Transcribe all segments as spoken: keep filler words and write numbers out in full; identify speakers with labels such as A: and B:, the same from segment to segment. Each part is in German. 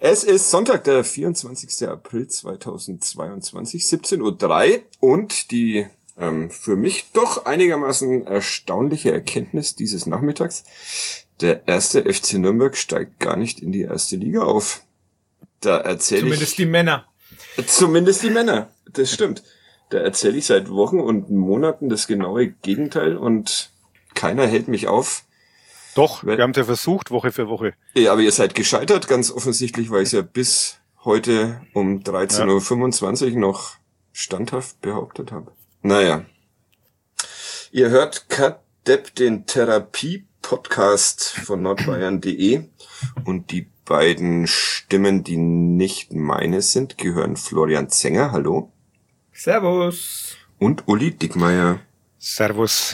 A: Es ist Sonntag, der vierundzwanzigsten April zweitausendzweiundzwanzig, siebzehn Uhr drei und die ähm, für mich doch einigermaßen erstaunliche Erkenntnis dieses Nachmittags. Der erste F C Nürnberg steigt gar nicht in die erste Liga auf. Da erzähle ich...
B: Zumindest die Männer.
A: Zumindest die Männer, das stimmt. Da erzähle ich seit Wochen und Monaten das genaue Gegenteil und keiner hält mich auf.
C: Doch, wir haben es ja versucht, Woche für Woche.
A: Ja, aber ihr seid gescheitert, ganz offensichtlich, weil ich es ja bis heute um dreizehn Uhr fünfundzwanzig ja. noch standhaft behauptet habe. Naja. Ihr hört Kadepp, den Therapie-Podcast von nordbayern punkt de und die beiden Stimmen, die nicht meine sind, gehören Florian Zenger, hallo.
B: Servus.
A: Und Uli Dickmeyer.
C: Servus.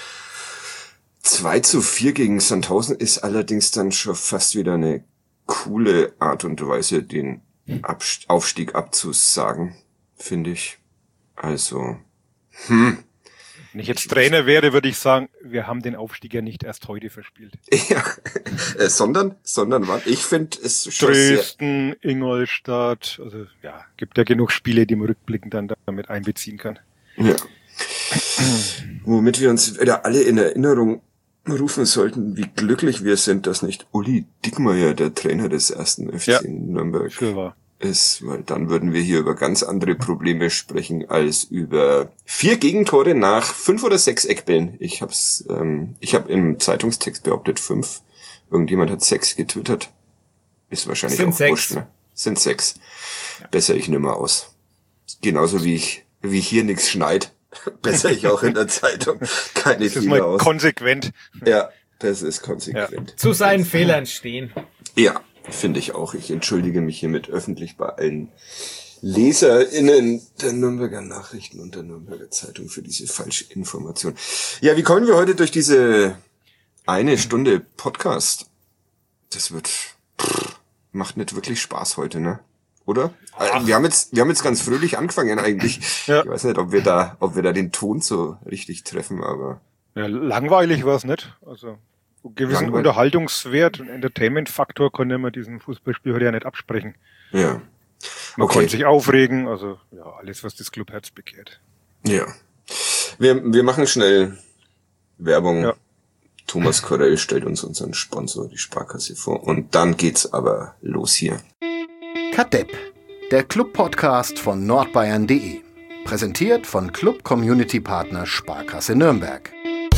A: zwei zu vier gegen Sandhausen ist allerdings dann schon fast wieder eine coole Art und Weise, den Abst- Aufstieg abzusagen, finde ich. Also, hm.
C: Wenn ich jetzt Trainer wäre, würde ich sagen, wir haben den Aufstieg ja nicht erst heute verspielt.
A: Ja, äh, sondern, sondern wann? Ich finde es schon
C: Dresden, sehr Ingolstadt, also ja, gibt ja genug Spiele, die man rückblickend dann damit einbeziehen kann.
A: Ja. Womit wir uns wieder alle in Erinnerung rufen sollten, wie glücklich wir sind, dass nicht Uli Dickmeyer der Trainer des ersten F C ja, Nürnberg
C: war.
A: ist, weil dann würden wir hier über ganz andere Probleme sprechen als über vier Gegentore nach fünf oder sechs Eckbällen. Ich hab's, ähm, ich habe im Zeitungstext behauptet fünf. Irgendjemand hat sechs getwittert. Ist wahrscheinlich
B: sind
A: auch
B: sechs.
A: wurscht, ne? Sind sechs. Ja. Besser ich nimmer aus. Genauso wie ich, wie hier nichts schneit. Besser ich auch in der Zeitung keine
C: das ist
A: Fehler
C: mal
A: aus.
C: Konsequent.
A: Ja, das ist konsequent.
B: Ja. Zu seinen Fehlern stehen.
A: Ja, finde ich auch. Ich entschuldige mich hiermit öffentlich bei allen LeserInnen der Nürnberger Nachrichten und der Nürnberger Zeitung für diese falsche Information. Ja, wie kommen wir heute durch diese eine Stunde Podcast? Das wird, pff, macht nicht wirklich Spaß heute, ne? Oder? Ach. Wir haben jetzt, wir haben jetzt ganz fröhlich angefangen eigentlich. Ja. Ich weiß nicht, ob wir da, ob wir da den Ton so richtig treffen, aber.
C: Ja, langweilig war es nicht. Also, einen gewissen Langweil- Unterhaltungswert und Entertainment-Faktor konnte man diesem Fußballspiel heute ja nicht absprechen.
A: Ja.
C: Man
A: okay.
C: konnte sich aufregen, also, ja, alles, was das Clubherz begehrt.
A: Ja. Wir, wir machen schnell Werbung. Ja. Thomas Korell stellt uns unseren Sponsor, die Sparkasse, vor. Und dann geht's aber los hier.
D: Kadepp, der Club-Podcast von nordbayern punkt de. Präsentiert von Club-Community-Partner Sparkasse Nürnberg.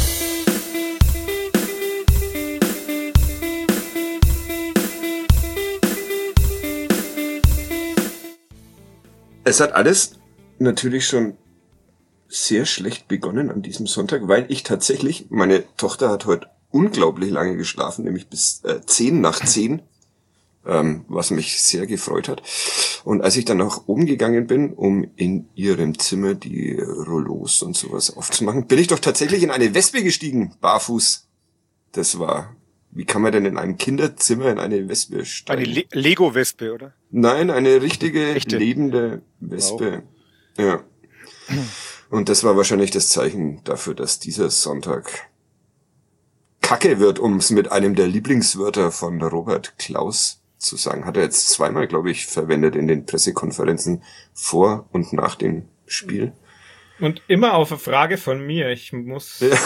A: Es hat alles natürlich schon sehr schlecht begonnen an diesem Sonntag, weil ich tatsächlich, meine Tochter hat heute unglaublich lange geschlafen, nämlich bis äh, zehn nach zehn. Ähm, was mich sehr gefreut hat. Und als ich dann nach oben gegangen bin, um in ihrem Zimmer die Rollos und sowas aufzumachen, bin ich doch tatsächlich in eine Wespe gestiegen, barfuß. Das war, wie kann man denn in einem Kinderzimmer in eine Wespe steigen?
C: Eine Le- Lego-Wespe, oder?
A: Nein, eine richtige,
C: Echte?
A: lebende Wespe. Wow. Ja. Und das war wahrscheinlich das Zeichen dafür, dass dieser Sonntag Kacke wird, um es mit einem der Lieblingswörter von Robert Klaus zu sagen. Hat er jetzt zweimal, glaube ich, verwendet in den Pressekonferenzen vor und nach dem Spiel.
B: Und immer auf eine Frage von mir. Ich muss...
A: Ja,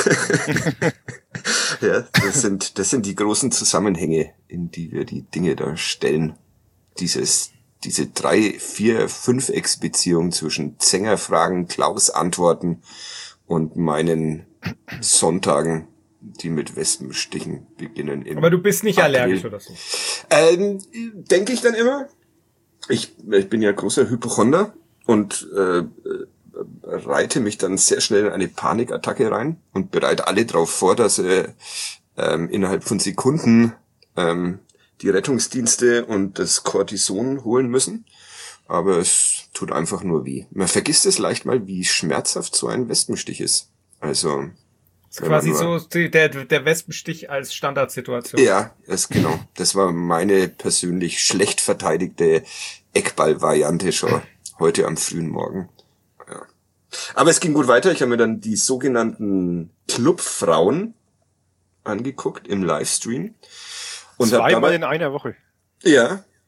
A: ja das sind, das sind die großen Zusammenhänge, in die wir die Dinge da stellen. Dieses, diese drei, vier, fünf-Ex-Beziehung zwischen Zenger-Fragen, Klaus-Antworten und meinen Sonntagen, die mit Wespenstichen beginnen.
B: Aber du bist nicht
A: April.
B: allergisch oder so?
A: Ähm, denke ich dann immer. Ich, ich bin ja großer Hypochonder und äh, reite mich dann sehr schnell in eine Panikattacke rein und bereite alle darauf vor, dass äh, ähm, innerhalb von Sekunden ähm, die Rettungsdienste und das Cortison holen müssen. Aber es tut einfach nur weh. Man vergisst es leicht mal, wie schmerzhaft so ein Wespenstich ist. Also
B: quasi so der, der Wespenstich als Standardsituation.
A: Ja, das genau. Das war meine persönlich schlecht verteidigte Eckball-Variante schon heute am frühen Morgen. Ja. Aber es ging gut weiter. Ich habe mir dann die sogenannten Clubfrauen angeguckt im Livestream.
C: Und zweimal in einer Woche.
A: Ja,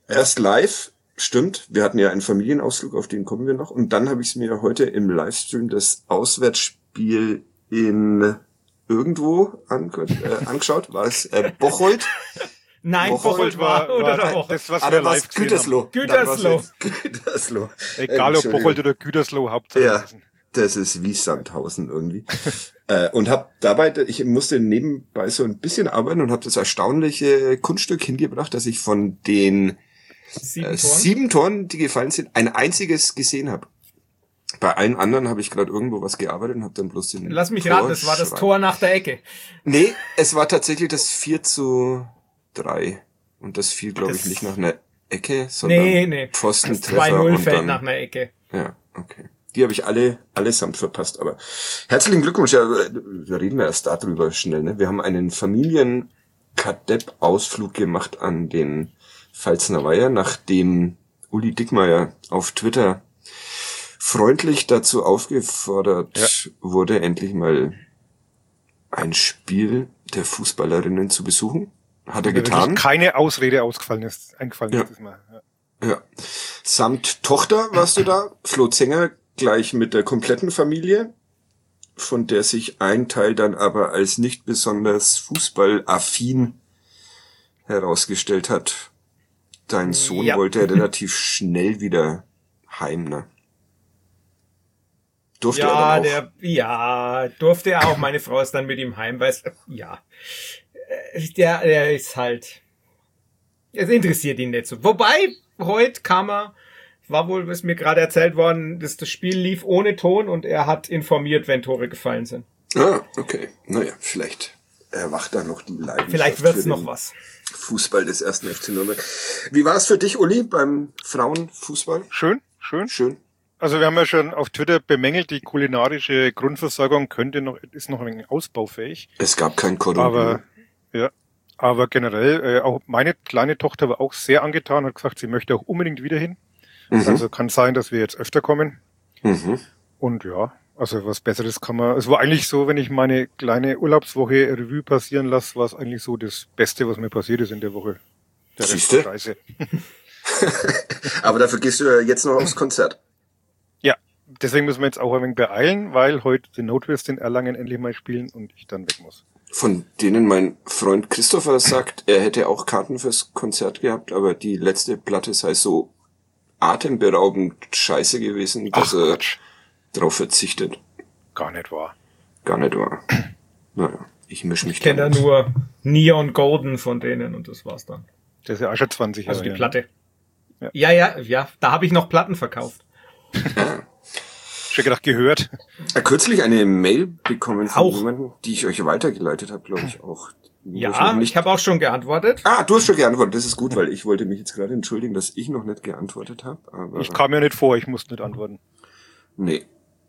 A: erst live, stimmt, wir hatten ja einen Familienausflug, auf den kommen wir noch. Und dann habe ich es mir heute im Livestream das Auswärtsspiel in irgendwo an, äh, angeschaut. War es äh, Bocholt?
B: Nein, Bocholt war, war, oder war Bocholt.
C: Das, was
A: ah,
C: wir
A: live
C: live gesehen
A: Gütersloh.
C: haben.
B: Gütersloh.
A: Gütersloh.
C: Egal ob Bocholt oder Gütersloh, Hauptsache.
A: Ja, das ist wie Sandhausen irgendwie. äh, und habe dabei, ich musste nebenbei so ein bisschen arbeiten und habe das erstaunliche Kunststück hingebracht, dass ich von den
B: sieben,
A: äh,
B: Toren?
A: sieben Toren, die gefallen sind, ein einziges gesehen habe. Bei allen anderen habe ich gerade irgendwo was gearbeitet und habe dann bloß den
B: Lass mich raten, das war das Tor nach der Ecke.
A: Nee, es war tatsächlich das vier zu drei. Und das fiel, glaube ich, nicht nach einer Ecke, sondern
B: nee, nee.
A: Pfostentreffer.
B: zwei null
A: und
B: fällt
A: dann,
B: nach einer Ecke.
A: Ja, okay. Die habe ich alle allesamt verpasst. Aber herzlichen Glückwunsch. Ja, wir reden ja erst darüber schnell. Ne? Wir haben einen Familien-Kadepp-Ausflug gemacht an den Pfalzner Weiher, nachdem Uli Dickmeyer auf Twitter freundlich dazu aufgefordert ja. wurde, endlich mal ein Spiel der Fußballerinnen zu besuchen. Hat er ja, getan.
C: Keine Ausrede ausgefallen ist, eingefallen
A: ja.
C: ist diesmal. Ja.
A: ja. Samt Tochter warst du da, Flo Zenger, gleich mit der kompletten Familie, von der sich ein Teil dann aber als nicht besonders fußballaffin herausgestellt hat. Dein Sohn ja. wollte ja relativ schnell wieder heim, ne? Durfte
B: ja,
A: er dann auch?
B: Der, ja, durfte er auch. Meine Frau ist dann mit ihm heim, weil es, ja, der, der ist halt, es interessiert ihn nicht so. Wobei, heute kam er, war wohl, was mir gerade erzählt worden, dass das Spiel lief ohne Ton und er hat informiert, wenn Tore gefallen sind.
A: Ah, okay. Naja, vielleicht erwacht da noch die Leidenschaft.
B: Vielleicht wird's noch was.
A: Fußball des ersten F C Nürnberg. Wie war es für dich, Uli, beim Frauenfußball?
C: Schön, schön.
A: Schön.
C: Also wir haben ja schon auf Twitter bemängelt, die kulinarische Grundversorgung könnte noch, ist noch ein wenig ausbaufähig.
A: Es gab kein Cordon.
C: Aber, ja, aber generell, äh, auch meine kleine Tochter war auch sehr angetan, hat gesagt, sie möchte auch unbedingt wieder hin. Mhm. Also kann sein, dass wir jetzt öfter kommen. Mhm. Und ja, also was Besseres kann man, es war eigentlich so, wenn ich meine kleine Urlaubswoche Revue passieren lasse, war es eigentlich so das Beste, was mir passiert ist in der Woche. Der Rest der Reise.
A: Aber dafür gehst du ja jetzt noch aufs Konzert.
C: Deswegen müssen wir jetzt auch ein wenig beeilen, weil heute die No Twist in Erlangen endlich mal spielen und ich dann weg muss.
A: Von denen mein Freund Christopher sagt, er hätte auch Karten fürs Konzert gehabt, aber die letzte Platte sei so atemberaubend scheiße gewesen, dass Ach, er Quatsch. drauf verzichtet.
C: Gar nicht wahr.
A: Gar nicht wahr. Naja, ich mische mich
B: Ich kenne da nur Neon Golden von denen und das war's dann.
C: Das ist ja auch schon zwanzig Jahre.
B: Also die Platte. Ja, ja, ja, ja da habe ich noch Platten verkauft.
A: Ja.
C: Schon gedacht, gehört.
A: Ja, kürzlich eine Mail bekommen von auch. jemandem, die ich euch weitergeleitet habe, glaube ich auch.
B: Ja, ich, ich habe auch schon geantwortet.
A: Ah, du hast schon geantwortet, das ist gut, weil ich wollte mich jetzt gerade entschuldigen, dass ich noch nicht geantwortet habe. Aber
C: ich kam ja nicht vor, ich musste nicht antworten.
A: Nee.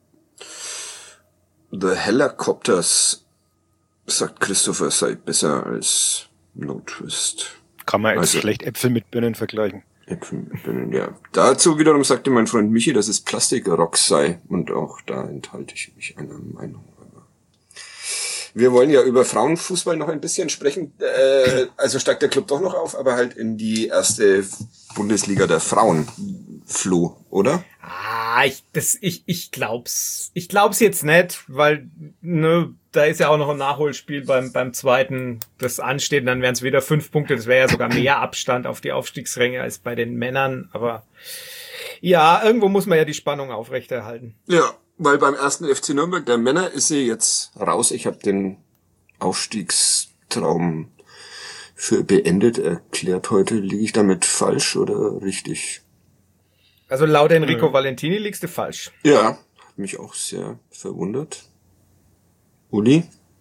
A: The Helicopters, sagt Christopher, sei besser als No Twist.
C: Kann man jetzt also schlecht Äpfel mit Birnen vergleichen.
A: Äpfel mit Birnen, ja. Dazu wiederum sagte mein Freund Michi, dass es Plastikrock sei. Und auch da enthalte ich mich einer Meinung. Wir wollen ja über Frauenfußball noch ein bisschen sprechen. Äh, also steigt der Club doch noch auf, aber halt in die erste Bundesliga der Frauen, Flo, oder?
B: Ah, ich, das, ich, ich glaub's. Ich glaub's jetzt nicht, weil, ne, da ist ja auch noch ein Nachholspiel beim, beim zweiten, das ansteht, und dann wären es wieder fünf Punkte, das wäre ja sogar mehr Abstand auf die Aufstiegsränge als bei den Männern, aber ja, irgendwo muss man ja die Spannung aufrechterhalten.
A: Ja, weil beim ersten F C Nürnberg der Männer ist sie jetzt raus. Ich habe den Aufstiegstraum für beendet erklärt heute. Liege ich damit falsch oder richtig?
B: Also laut Enrico ja. Valentini liegst du falsch.
A: Ja, hat mich auch sehr verwundert. Uli?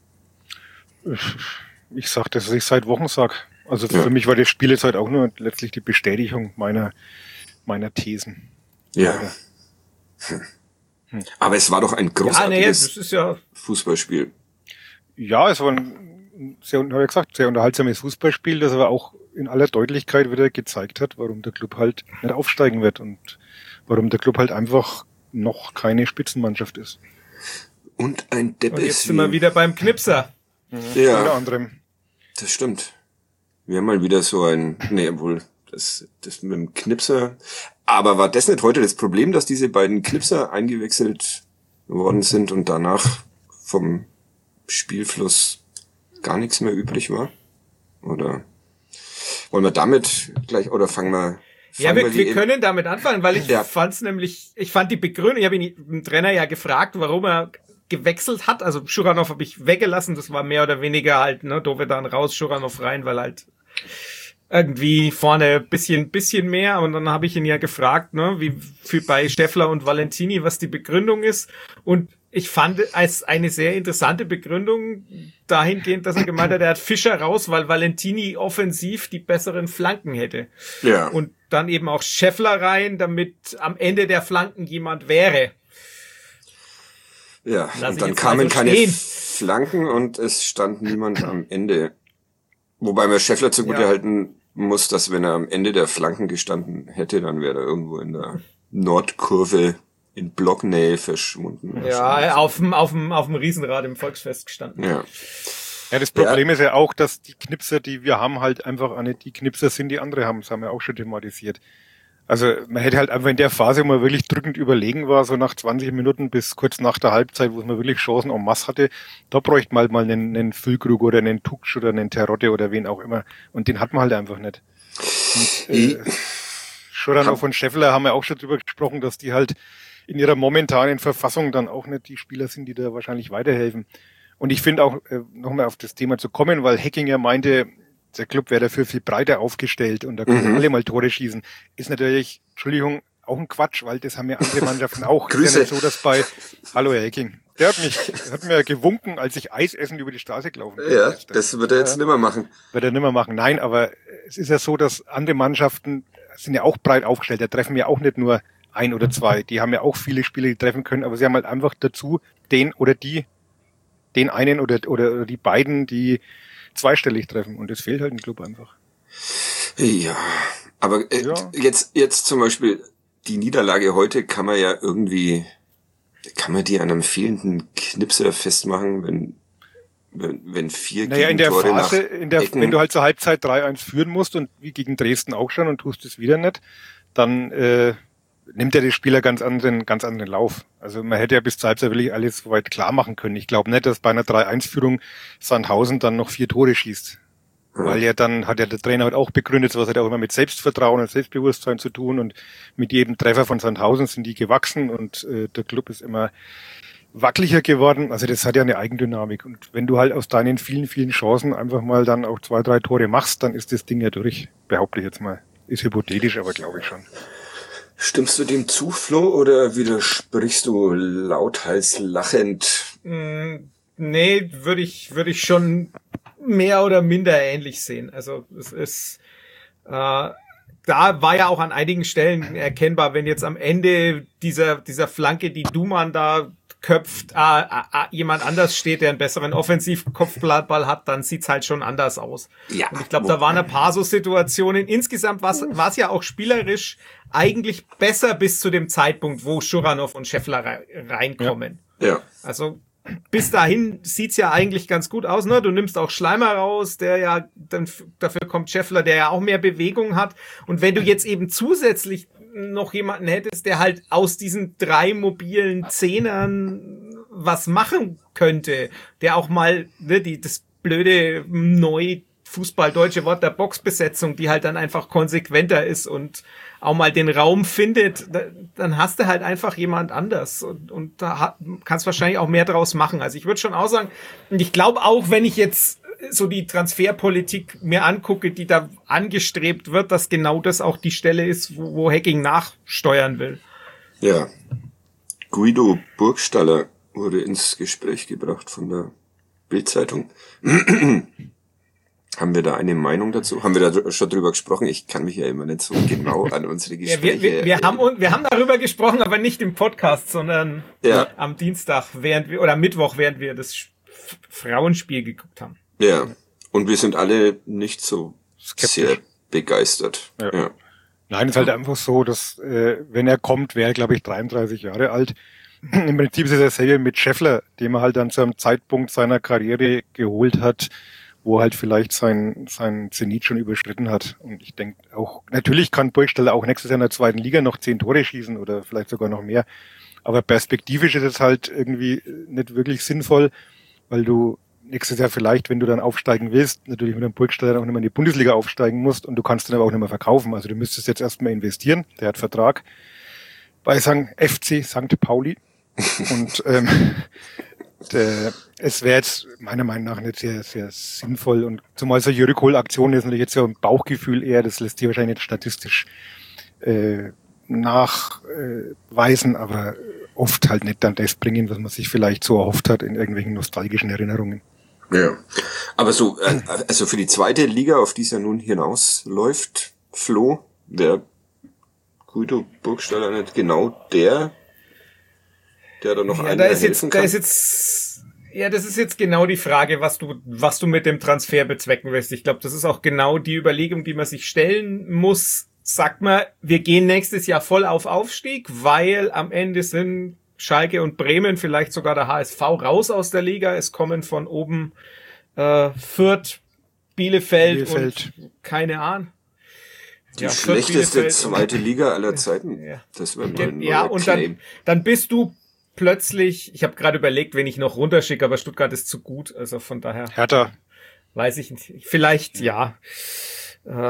C: Ich sag das, was ich seit Wochen sag. Also für ja. mich war das Spiel jetzt halt auch nur letztlich die Bestätigung meiner meiner Thesen.
A: Ja. Hm. Hm. Aber es war doch ein großartiges
B: ja, nee, das ist ja
A: Fußballspiel.
C: Ja, es war ein sehr, habe ich gesagt, sehr unterhaltsames Fußballspiel, das aber auch in aller Deutlichkeit wieder gezeigt hat, warum der Club halt nicht aufsteigen wird und warum der Club halt einfach noch keine Spitzenmannschaft ist.
A: Und ein Depp
B: und jetzt
A: ist
B: sind wir wieder beim Knipser.
C: Mhm. Ja, unter anderem.
A: Das stimmt. Wir haben mal wieder so ein, nee, wohl, das, das mit dem Knipser. Aber war das nicht heute das Problem, dass diese beiden Knipser eingewechselt worden sind und danach vom Spielfluss gar nichts mehr übrig war? Oder wollen wir damit gleich, oder fangen wir...
B: Ja, wir, wir können damit anfangen, weil ich
A: ja.
B: fand's nämlich, ich fand die Begründung, ich habe ihn den Trainer ja gefragt, warum er gewechselt hat. Also Schuranov habe ich weggelassen, das war mehr oder weniger halt, ne, Dovedan raus, Schuranov rein, weil halt irgendwie vorne bisschen bisschen mehr. Und dann habe ich ihn ja gefragt, ne, wie für bei Steffler und Valentini, was die Begründung ist. Und ich fand es eine sehr interessante Begründung dahingehend, dass er gemeint hat, er hat Fischer raus, weil Valentini offensiv die besseren Flanken hätte.
A: Ja.
B: Und dann eben auch Scheffler rein, damit am Ende der Flanken jemand wäre.
A: Ja,
B: Lass
A: und dann
B: ich
A: kamen
B: also
A: keine
B: stehen.
A: Flanken und es stand niemand am Ende. Wobei man Scheffler zugute
B: Ja.
A: halten muss, dass wenn er am Ende der Flanken gestanden hätte, dann wäre er irgendwo in der Nordkurve in Blocknähe verschwunden.
B: Ja, auf dem, auf dem, auf dem Riesenrad im Volksfest gestanden.
A: Ja.
C: Ja, das Problem ja. ist ja auch, dass die Knipser, die wir haben, halt einfach auch nicht die Knipser sind, die andere haben. Das haben wir auch schon thematisiert. Also man hätte halt einfach in der Phase, wo man wirklich drückend überlegen war, so nach zwanzig Minuten bis kurz nach der Halbzeit, wo man wirklich Chancen en masse hatte, da bräuchte man halt mal einen, einen Füllkrug oder einen Tuksch oder einen Terodde oder wen auch immer. Und den hat man halt einfach nicht. Und, äh, Schuranov und Scheffler haben ja auch schon drüber gesprochen, dass die halt in ihrer momentanen Verfassung dann auch nicht die Spieler sind, die da wahrscheinlich weiterhelfen. Und ich finde auch, äh, nochmal auf das Thema zu kommen, weil Hecking ja meinte, der Club wäre dafür viel breiter aufgestellt und da können
A: Mhm.
C: alle mal Tore schießen, ist natürlich, Entschuldigung, auch ein Quatsch, weil das haben ja andere Mannschaften auch.
A: Grüße.
C: Ist ja nicht so, dass bei, hallo Herr Hecking, der hat mich, hat mir gewunken, als ich Eis essen über die Straße gelaufen bin.
A: Ja, das wird er jetzt
C: Ja.
A: nimmer machen.
C: Wird er nimmer machen. Nein, aber es ist ja so, dass andere Mannschaften sind ja auch breit aufgestellt. Da treffen ja auch nicht nur ein oder zwei. Die haben ja auch viele Spieler, die treffen können, aber sie haben halt einfach dazu den oder die, den einen oder, oder, oder die beiden, die zweistellig treffen. Und das fehlt halt im Club einfach.
A: Ja, aber äh,
C: Ja.
A: jetzt jetzt zum Beispiel die Niederlage heute kann man ja irgendwie, kann man die an einem fehlenden Knipser festmachen, wenn wenn, wenn vier
C: Naja, in der
A: Gegentore
C: Phase,
A: nach
C: in der,
A: Ecken,
C: wenn du halt zur Halbzeit drei eins führen musst und wie gegen Dresden auch schon und tust es wieder nicht, dann äh, nimmt ja der Spieler ganz anderen, ganz anderen Lauf. Also man hätte ja bis zur Halbzeit wirklich alles soweit klar machen können. Ich glaube nicht, dass bei einer drei eins Führung Sandhausen dann noch vier Tore schießt.
A: Ja.
C: Weil ja dann hat ja der Trainer halt auch begründet, sowas hat auch immer mit Selbstvertrauen und Selbstbewusstsein zu tun und mit jedem Treffer von Sandhausen sind die gewachsen und äh, der Club ist immer wackeliger geworden. Also das hat ja eine Eigendynamik und wenn du halt aus deinen vielen, vielen Chancen einfach mal dann auch zwei, drei Tore machst, dann ist das Ding ja durch, behaupte ich jetzt mal. Ist hypothetisch, aber glaube ich schon.
A: Stimmst du dem zu, Flo, oder widersprichst du lauthals lachend?
B: Mm, nee, würde ich, würde ich schon mehr oder minder ähnlich sehen. Also es ist, äh, da war ja auch an einigen Stellen erkennbar, wenn jetzt am Ende dieser, dieser Flanke, die Duman da köpft, äh, äh, jemand anders steht, der einen besseren Offensivkopfball hat, dann sieht's halt schon anders aus.
A: Ja.
B: Und ich glaube, da waren ein paar so Situationen. Insgesamt war es ja auch spielerisch eigentlich besser bis zu dem Zeitpunkt, wo Schuranov und Scheffler rei- reinkommen.
A: Ja.
B: Also bis dahin sieht's ja eigentlich ganz gut aus, ne? Du nimmst auch Schleimer raus, der ja dann f- dafür kommt Scheffler, der ja auch mehr Bewegung hat. Und wenn du jetzt eben zusätzlich noch jemanden hättest, der halt aus diesen drei mobilen Zehnern was machen könnte, der auch mal, ne, die das blöde neu Fußball-deutsche Wort der Boxbesetzung, die halt dann einfach konsequenter ist und auch mal den Raum findet, da, dann hast du halt einfach jemand anders und, und da hat, kannst wahrscheinlich auch mehr draus machen. Also ich würde schon auch sagen, und ich glaube auch, wenn ich jetzt so die Transferpolitik mir angucke, die da angestrebt wird, dass genau das auch die Stelle ist, wo, wo Hecking nachsteuern will.
A: Ja. Guido Burgstaller wurde ins Gespräch gebracht von der Bild-Zeitung. Haben wir da eine Meinung dazu? Haben wir da schon drüber gesprochen? Ich kann mich ja immer nicht so genau an unsere
B: Ja,
A: Gespräche...
B: wir, wir, wir, haben, un- wir haben darüber gesprochen, aber nicht im Podcast, sondern
A: Ja.
B: am Dienstag, während wir, oder Mittwoch, während wir das Sch- Frauenspiel geguckt haben.
A: Ja. Und wir sind alle nicht so
C: Skeptisch.
A: sehr begeistert.
C: Ja.
A: Ja.
C: Nein, es ist halt einfach so, dass äh, wenn er kommt, wäre er, glaube ich, dreiunddreißig Jahre alt. Im Prinzip ist es dasselbe mit Scheffler, den man halt dann zu einem Zeitpunkt seiner Karriere geholt hat, wo er halt vielleicht sein, sein Zenit schon überschritten hat. Und ich denke auch, natürlich kann Burgstaller auch nächstes Jahr in der zweiten Liga noch zehn Tore schießen oder vielleicht sogar noch mehr. Aber perspektivisch ist es halt irgendwie nicht wirklich sinnvoll, weil du nächstes Jahr vielleicht, wenn du dann aufsteigen willst, natürlich mit einem Burgstaller auch nicht mehr in die Bundesliga aufsteigen musst und du kannst dann aber auch nicht mehr verkaufen. Also du müsstest jetzt erstmal investieren. Der hat Vertrag bei Sankt F C Sankt Pauli. Und ähm, der, es wäre jetzt meiner Meinung nach nicht sehr, sehr sinnvoll. Und zumal solche Rückholaktionen ist natürlich jetzt ja ein Bauchgefühl eher, das lässt sich wahrscheinlich nicht statistisch äh, nachweisen, äh, aber oft halt nicht dann das bringen, was man sich vielleicht so erhofft hat in irgendwelchen nostalgischen Erinnerungen.
A: Ja, aber so, äh, also für die zweite Liga, auf die es ja nun hinausläuft, Flo, der Guido Burgstaller nicht genau der, der da noch
B: ja,
A: einen
B: da ist
A: helfen
B: jetzt,
A: kann?
B: Da ist jetzt, ja, das ist jetzt genau die Frage, was du, was du mit dem Transfer bezwecken willst. Ich glaube, das ist auch genau die Überlegung, die man sich stellen muss. Sagt man, wir gehen nächstes Jahr voll auf Aufstieg, weil am Ende sind Schalke und Bremen, vielleicht sogar der H S V raus aus der Liga. Es kommen von oben äh, Fürth, Bielefeld,
C: Bielefeld
B: und keine Ahnung.
A: Die
B: Ja, Fürth,
A: schlechteste
B: Bielefeld
A: zweite Liga aller Zeiten.
B: Ja.
A: Das wäre mal ein
B: Ja,
A: neuer
B: und
A: Claim.
B: dann, dann bist du plötzlich, ich habe gerade überlegt, wen ich noch runterschicke, aber Stuttgart ist zu gut, also von daher
C: Hertha.
B: weiß ich nicht. Vielleicht, ja. Äh,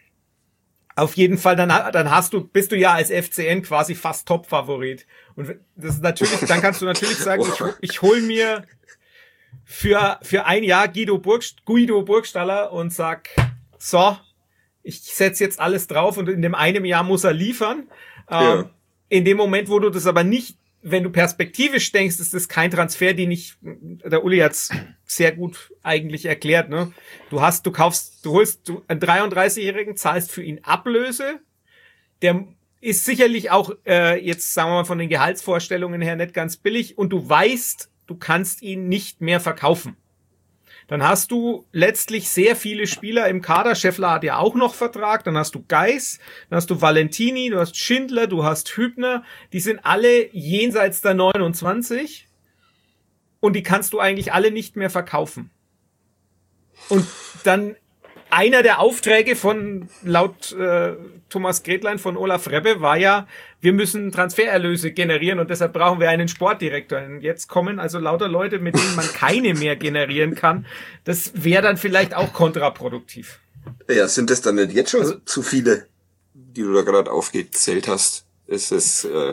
B: auf jeden Fall, dann, dann hast du, bist du ja als F C N quasi fast Top-Favorit. Und das ist natürlich, dann kannst du natürlich sagen, ich, ich hol mir für, für ein Jahr Guido, Burg, Guido Burgstaller und sag, so, ich setz jetzt alles drauf und in dem einem Jahr muss er liefern.
A: Ja.
B: Ähm, in dem Moment, wo du das aber nicht, wenn du perspektivisch denkst, ist das kein Transfer, den ich, der Uli hat's sehr gut eigentlich erklärt, ne? Du hast, du kaufst, du holst du einen dreiunddreißigjährigen, zahlst für ihn Ablöse, der ist sicherlich auch äh, jetzt, sagen wir mal, von den Gehaltsvorstellungen her nicht ganz billig und du weißt, du kannst ihn nicht mehr verkaufen. Dann hast du letztlich sehr viele Spieler im Kader. Scheffler hat ja auch noch Vertrag. Dann hast du Geis, dann hast du Valentini, du hast Schindler, du hast Hübner. Die sind alle jenseits der neunundzwanzig. Und die kannst du eigentlich alle nicht mehr verkaufen. Und dann einer der Aufträge von, laut äh, Thomas Gretlein von Olaf Rebbe war ja, wir müssen Transfererlöse generieren und deshalb brauchen wir einen Sportdirektor. Und jetzt kommen also lauter Leute, mit denen man keine mehr generieren kann. Das wäre dann vielleicht auch kontraproduktiv.
A: Ja, sind das dann nicht jetzt schon
B: Also,
A: zu viele, die du da gerade aufgezählt hast? Ist es, äh,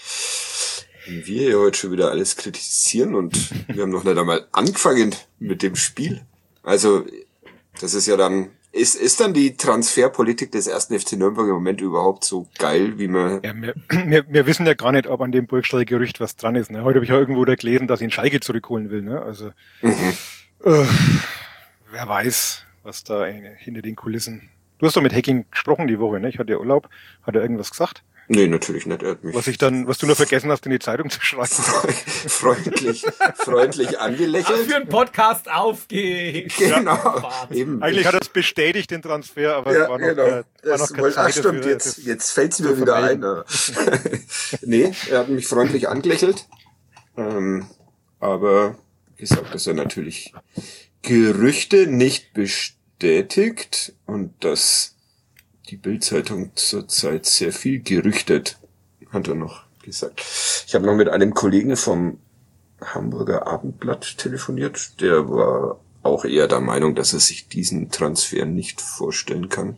A: wir ja heute schon wieder alles kritisieren und wir haben noch nicht einmal angefangen mit dem Spiel. Also, das ist ja dann, ist, ist dann die Transferpolitik des ersten F C Nürnberg im Moment überhaupt so geil, wie man...
C: Ja, wir, wir, wir wissen ja gar nicht, ob an dem Burgstaller-Gerücht was dran ist. Ne? Heute habe ich ja irgendwo da gelesen, dass ihn Schalke zurückholen will. Ne? Also, mhm. äh, wer weiß, was da hinter den Kulissen... Du hast doch mit Hacking gesprochen die Woche, ne? Ich hatte ja Urlaub. Hat er irgendwas gesagt?
A: Nee, natürlich nicht. Er hat mich
C: was ich dann, was du nur vergessen hast, in die Zeitung zu schreiben.
A: freundlich, freundlich angelächelt.
B: für einen Podcast aufgehen.
A: Genau.
B: Ja,
A: Eben.
C: Eigentlich hat er es bestätigt, den Transfer, aber
A: ja,
C: es war noch,
A: genau.
C: äh, war
A: das
C: noch keine
A: wollte, ach,
C: Zeit
A: stimmt,
C: dafür,
A: jetzt, jetzt fällt's mir wieder ein. Nee, er hat mich freundlich angelächelt. Ähm, aber, wie gesagt, dass er natürlich Gerüchte nicht bestätigt und dass die Bild-Zeitung zurzeit sehr viel gerüchtet, hat er noch gesagt. Ich habe noch mit einem Kollegen vom Hamburger Abendblatt telefoniert, der war auch eher der Meinung, dass er sich diesen Transfer nicht vorstellen kann.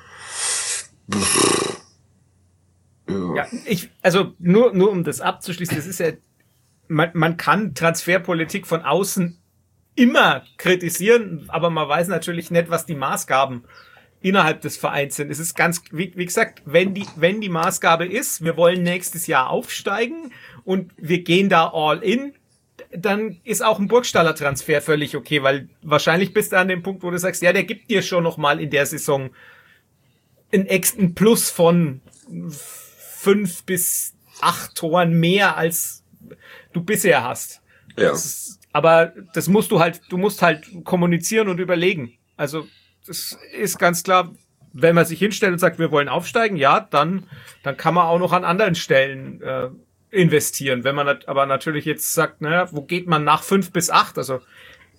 A: Ja.
B: Ja, ich, also nur, nur um das abzuschließen, das ist ja, man, man kann Transferpolitik von außen immer kritisieren, aber man weiß natürlich nicht, was die Maßgaben innerhalb des Vereins sind. Es ist ganz, wie, wie gesagt, wenn die, wenn die Maßgabe ist, wir wollen nächstes Jahr aufsteigen und wir gehen da all in, dann ist auch ein Burgstaller Transfer völlig okay, weil wahrscheinlich bist du an dem Punkt, wo du sagst, ja, der gibt dir schon noch mal in der Saison ein extra Plus von fünf bis acht Toren mehr als du bisher hast.
A: Ja.
B: Das ist, aber das musst du halt, du musst halt kommunizieren und überlegen. Also das ist ganz klar, wenn man sich hinstellt und sagt, wir wollen aufsteigen, ja, dann dann kann man auch noch an anderen Stellen äh, investieren. Wenn man aber natürlich jetzt sagt, naja, wo geht man nach fünf bis acht? Also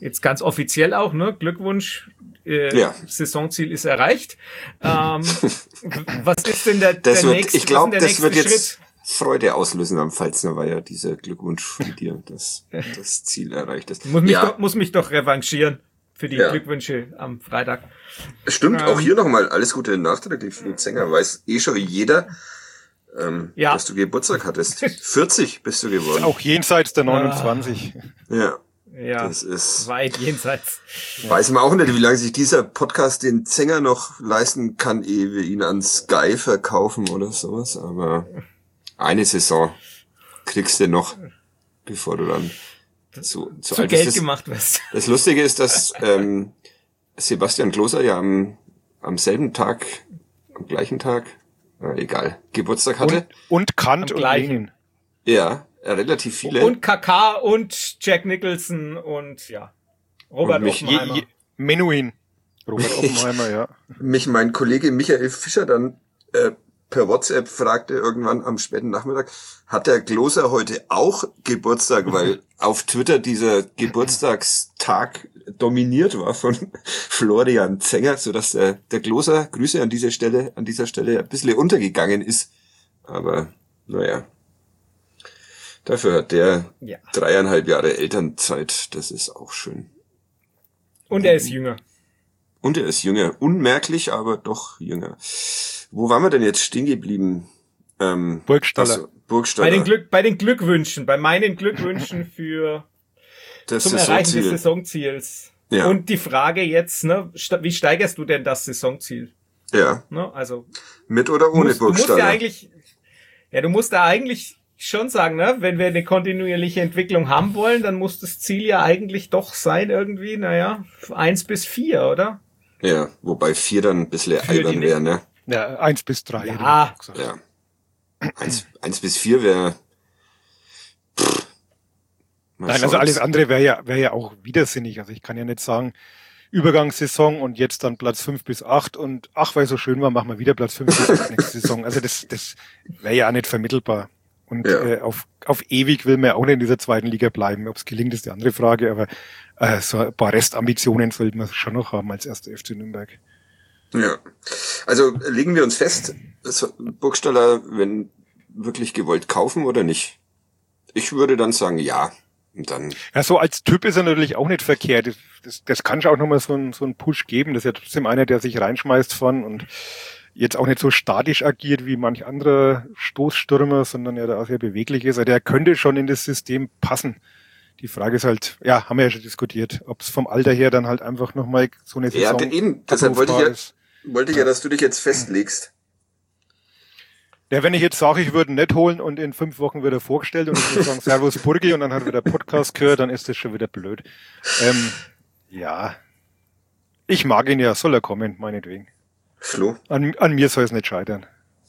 B: jetzt ganz offiziell auch, ne? Glückwunsch, äh,
A: Ja.
B: Saisonziel ist erreicht. Ähm, was ist denn der,
A: Das
B: der
A: wird,
B: nächste,
A: ich glaube,
B: was ist
A: das
B: denn der
A: wird
B: nächste
A: jetzt
B: Schritt?
A: Freude auslösen am Pfalzner, weil ja dieser Glückwunsch von dir, dass das Ziel erreicht ist.
B: Muss mich,
A: ja,
B: doch, muss mich doch revanchieren für die
A: Ja.
B: Glückwünsche am Freitag.
A: stimmt.
B: ähm,
A: Auch hier nochmal alles Gute nachträglich für den Sänger. Weiß eh schon jeder, ähm,
B: Ja.
A: dass du Geburtstag hattest. vierzig bist du geworden.
C: Auch jenseits der neunundzwanzig.
A: Ja,
B: Ja,
A: das ist...
B: weit jenseits.
A: Weiß man auch nicht, wie lange sich dieser Podcast den Sänger noch leisten kann, ehe wir ihn an Sky verkaufen oder sowas. Aber eine Saison kriegst du noch, bevor du dann zu, zu,
B: Zu
A: alt
B: Geld
A: bist. Das,
B: gemacht wirst.
A: das Lustige ist, dass ähm, Sebastian Kloser ja am, am selben Tag, am gleichen Tag, äh, egal, Geburtstag hatte.
C: Und, und Kant
B: Am
C: und
B: gleichen.
C: Lenin.
A: Ja, äh, relativ viele.
B: Und Kaká und Jack Nicholson und ja, Robert
A: Und mich-
C: Je,
B: Oppenheimer.
C: je, Menuhin. Robert Oppenheimer, ja.
A: mich mein Kollege Michael Fischer dann äh, per WhatsApp fragte irgendwann am späten Nachmittag, hat der Gloser heute auch Geburtstag, weil auf Twitter dieser Geburtstagstag dominiert war von Florian Zenger, sodass der, der Gloser, Grüße an dieser Stelle, an dieser Stelle ein bisschen untergegangen ist. Aber naja. Dafür hat der
B: Ja.
A: dreieinhalb Jahre Elternzeit, das ist auch schön.
B: Und er ist jünger.
A: Und er ist jünger. Unmerklich, aber doch jünger. Wo waren wir denn jetzt stehen geblieben? Ähm,
C: Burgstaller.
A: also, Burgstaller.
B: Bei den, Glück, bei den Glückwünschen, bei meinen Glückwünschen für
A: das
B: zum Erreichen des
A: Saisonziel.
B: Saisonziels.
A: Ja.
B: Und die Frage jetzt, ne, sta- wie steigerst du denn das Saisonziel?
A: Ja.
B: Ne, also
A: Mit oder ohne
B: musst, du musst ja
A: Burgstaller?
B: eigentlich, ja, du musst da eigentlich schon sagen, ne, wenn wir eine kontinuierliche Entwicklung haben wollen, dann muss das Ziel ja eigentlich doch sein irgendwie, naja, eins bis vier, oder?
A: Ja, wobei vier dann ein bisschen
B: Für die
A: albern
B: Nächste.
A: wäre, ne?
C: Ja, eins bis drei.
B: Ja.
C: hätte ich auch gesagt.
A: Ja. Eins, eins bis vier wäre...
C: Nein, also alles andere wäre ja, wäre ja auch widersinnig. Also ich kann ja nicht sagen, Übergangssaison und jetzt dann Platz fünf bis acht und ach, weil so schön war, machen wir wieder Platz fünf bis acht nächste Saison. Also das, das wäre ja auch nicht vermittelbar. Und
A: Ja.
C: äh, auf, auf ewig will man ja auch nicht in dieser zweiten Liga bleiben. Ob es gelingt, ist die andere Frage, aber äh, so ein paar Restambitionen sollte man schon noch haben als erster F C Nürnberg.
A: Ja. Also legen wir uns fest, so, Burgstaller, wenn wirklich gewollt, kaufen oder nicht? Ich würde dann sagen, ja. Und dann...
C: Ja, so als Typ ist er natürlich auch nicht verkehrt. Das, das, das kann schon auch nochmal so einen so einen Push geben. Das ist ja trotzdem einer, der sich reinschmeißt von und jetzt auch nicht so statisch agiert wie manch anderer Stoßstürmer, sondern ja da auch sehr beweglich ist. Also der könnte schon in das System passen. Die Frage ist halt, ja, haben wir ja schon diskutiert, ob es vom Alter her dann halt einfach nochmal so eine
A: Ja,
C: Saison
A: eben, deshalb wollte ich
C: abrufbar
A: ja,
C: ist.
A: wollte ich ja, dass du dich jetzt festlegst.
C: Ja, wenn ich jetzt sage, ich würde ihn nicht holen und in fünf Wochen wird er vorgestellt und ich würde sagen, Servus Burgi und dann hat er wieder Podcast gehört, dann ist das schon wieder blöd. Ähm, ja, ich mag ihn ja, soll er kommen, meinetwegen.
A: Flo?
C: An, an mir soll es nicht scheitern.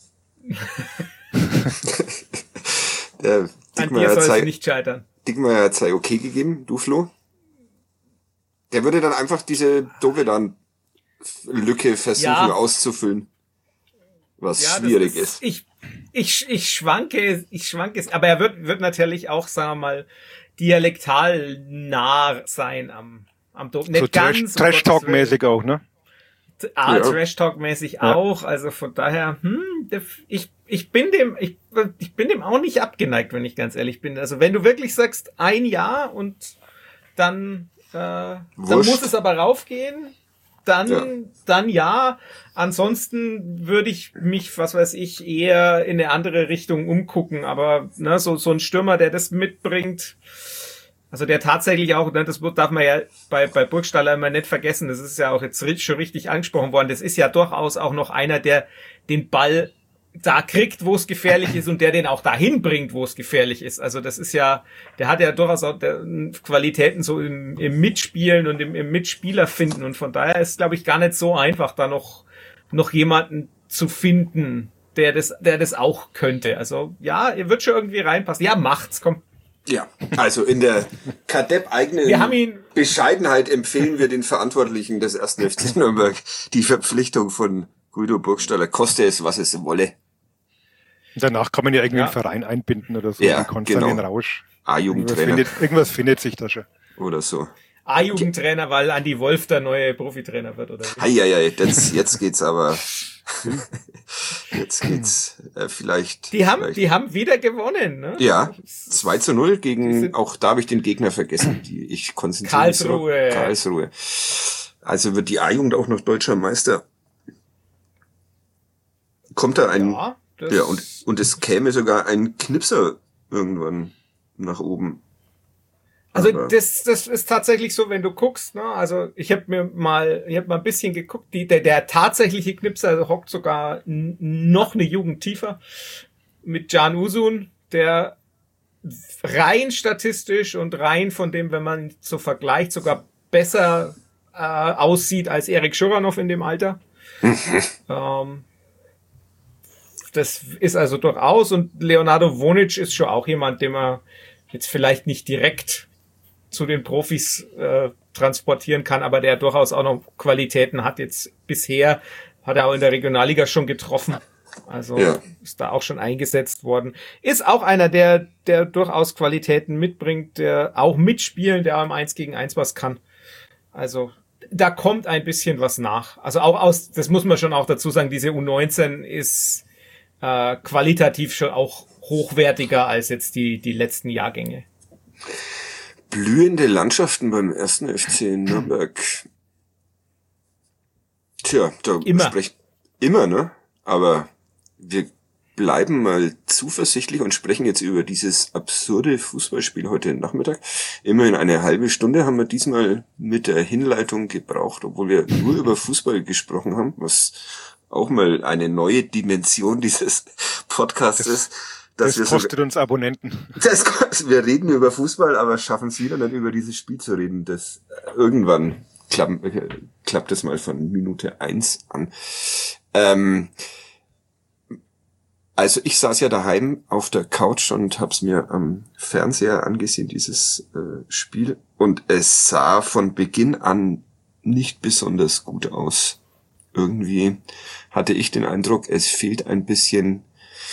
A: Der
B: An
A: Dickmeier
B: dir
A: hat
B: soll es
A: sei,
B: nicht scheitern.
A: Dickmeier hat sei okay gegeben, du Flo? Der würde dann einfach diese Dovedan-Lücke versuchen
B: Ja.
A: auszufüllen. Was
B: Ja, das
A: schwierig ist.
B: Ich, ich, ich schwanke, ich schwanke es, aber er wird, wird natürlich auch, sagen wir mal, dialektal nah sein am, am Dom. Nicht
C: So
B: ganz.
C: Trash-
B: um Gottes
C: Trash-Talk-mäßig auch, ne?
B: Willen. Ah,
A: Ja.
B: Trash-Talk-mäßig
C: Ja.
B: auch. Also von daher, hm, der, ich, ich bin dem, ich, ich bin dem auch nicht abgeneigt, wenn ich ganz ehrlich bin. Also wenn du wirklich sagst, ein Jahr und dann, äh, dann
A: Wurscht.
B: muss es aber raufgehen. Dann,
A: Ja.
B: dann ja. Ansonsten würde ich mich, was weiß ich, eher in eine andere Richtung umgucken. Aber ne, so so ein Stürmer, der das mitbringt, also der tatsächlich auch, ne, das darf man ja bei bei Burgstaller immer nicht vergessen. Das ist ja auch jetzt ri- schon richtig angesprochen worden. Das ist ja durchaus auch noch einer, der den Ball da kriegt, wo es gefährlich ist und der den auch dahin bringt, wo es gefährlich ist. Also das ist ja, der hat ja durchaus auch der, Qualitäten so im, im Mitspielen und im, im Mitspieler finden und von daher ist es, glaube ich, gar nicht so einfach, da noch noch jemanden zu finden, der das der das auch könnte. Also ja, er wird schon irgendwie reinpassen. Ja, macht's, komm.
A: Ja, also in der Kadepp-eigenen
B: Wir haben ihn-
A: Bescheidenheit empfehlen wir den Verantwortlichen des ersten F C Nürnberg die Verpflichtung von Guido Burgstaller, koste es, was es wolle.
C: Danach kann man ja irgendwie
B: Ja.
C: einen Verein einbinden oder so,
A: Ja,
C: wie Konstantin
A: genau.
C: Rausch. Irgendwas
A: A-Jugendtrainer
C: findet, irgendwas findet sich da schon.
A: oder so.
B: A-Jugendtrainer, weil Andi Wolf der neue Profitrainer wird, oder?
A: Eieiei, jetzt, jetzt geht's aber, jetzt geht's, äh, vielleicht.
B: Die haben,
A: vielleicht.
B: die haben wieder gewonnen, ne?
A: Ja, zwei zu null gegen,
B: sind-
A: auch da habe ich den Gegner vergessen, die ich konzentriere mich so.
B: Karlsruhe.
A: Karlsruhe. Also wird die A-Jugend auch noch deutscher Meister. Kommt da ein,
B: Ja, das
A: ja, und, und es käme sogar ein Knipser irgendwann nach oben.
B: Also
A: Aber-
B: das, das ist tatsächlich so, wenn du guckst, ne? Also ich habe mir mal, ich habe mal ein bisschen geguckt, die, der, der tatsächliche Knipser hockt sogar n- noch eine Jugend tiefer mit Can Usun, der rein statistisch und rein von dem, wenn man so vergleicht, sogar besser äh, aussieht als Erik Schuranov in dem Alter. ähm, das ist also durchaus, und Leonardo Vonic ist schon auch jemand, den man jetzt vielleicht nicht direkt zu den Profis äh, transportieren kann, aber der durchaus auch noch Qualitäten hat. Jetzt bisher hat er auch in der Regionalliga schon getroffen. Also
A: Ja.
B: ist da auch schon eingesetzt worden. Ist auch einer, der der durchaus Qualitäten mitbringt, der auch mitspielen, der am eins gegen eins was kann. Also da kommt ein bisschen was nach. Also auch aus, das muss man schon auch dazu sagen, diese U neunzehn ist äh, qualitativ schon auch hochwertiger als jetzt die die letzten Jahrgänge.
A: Blühende Landschaften beim ersten F C Nürnberg. Tja, da
B: Immer.
A: sprechen immer, ne? Aber wir bleiben mal zuversichtlich und sprechen jetzt über dieses absurde Fußballspiel heute Nachmittag. Immerhin eine halbe Stunde haben wir diesmal mit der Hinleitung gebraucht, obwohl wir nur über Fußball gesprochen haben, was auch mal eine neue Dimension dieses Podcasts
C: Das-
A: ist. Dass
C: Das
A: wir so,
C: kostet uns Abonnenten.
A: das, wir reden über Fußball, aber schaffen es wieder nicht über dieses Spiel zu reden. Das äh, irgendwann klapp, äh, klappt es mal von Minute eins an. Ähm, also ich saß ja daheim auf der Couch und hab's mir am Fernseher angesehen, dieses äh, Spiel, und es sah von Beginn an nicht besonders gut aus. Irgendwie hatte ich den Eindruck, es fehlt ein bisschen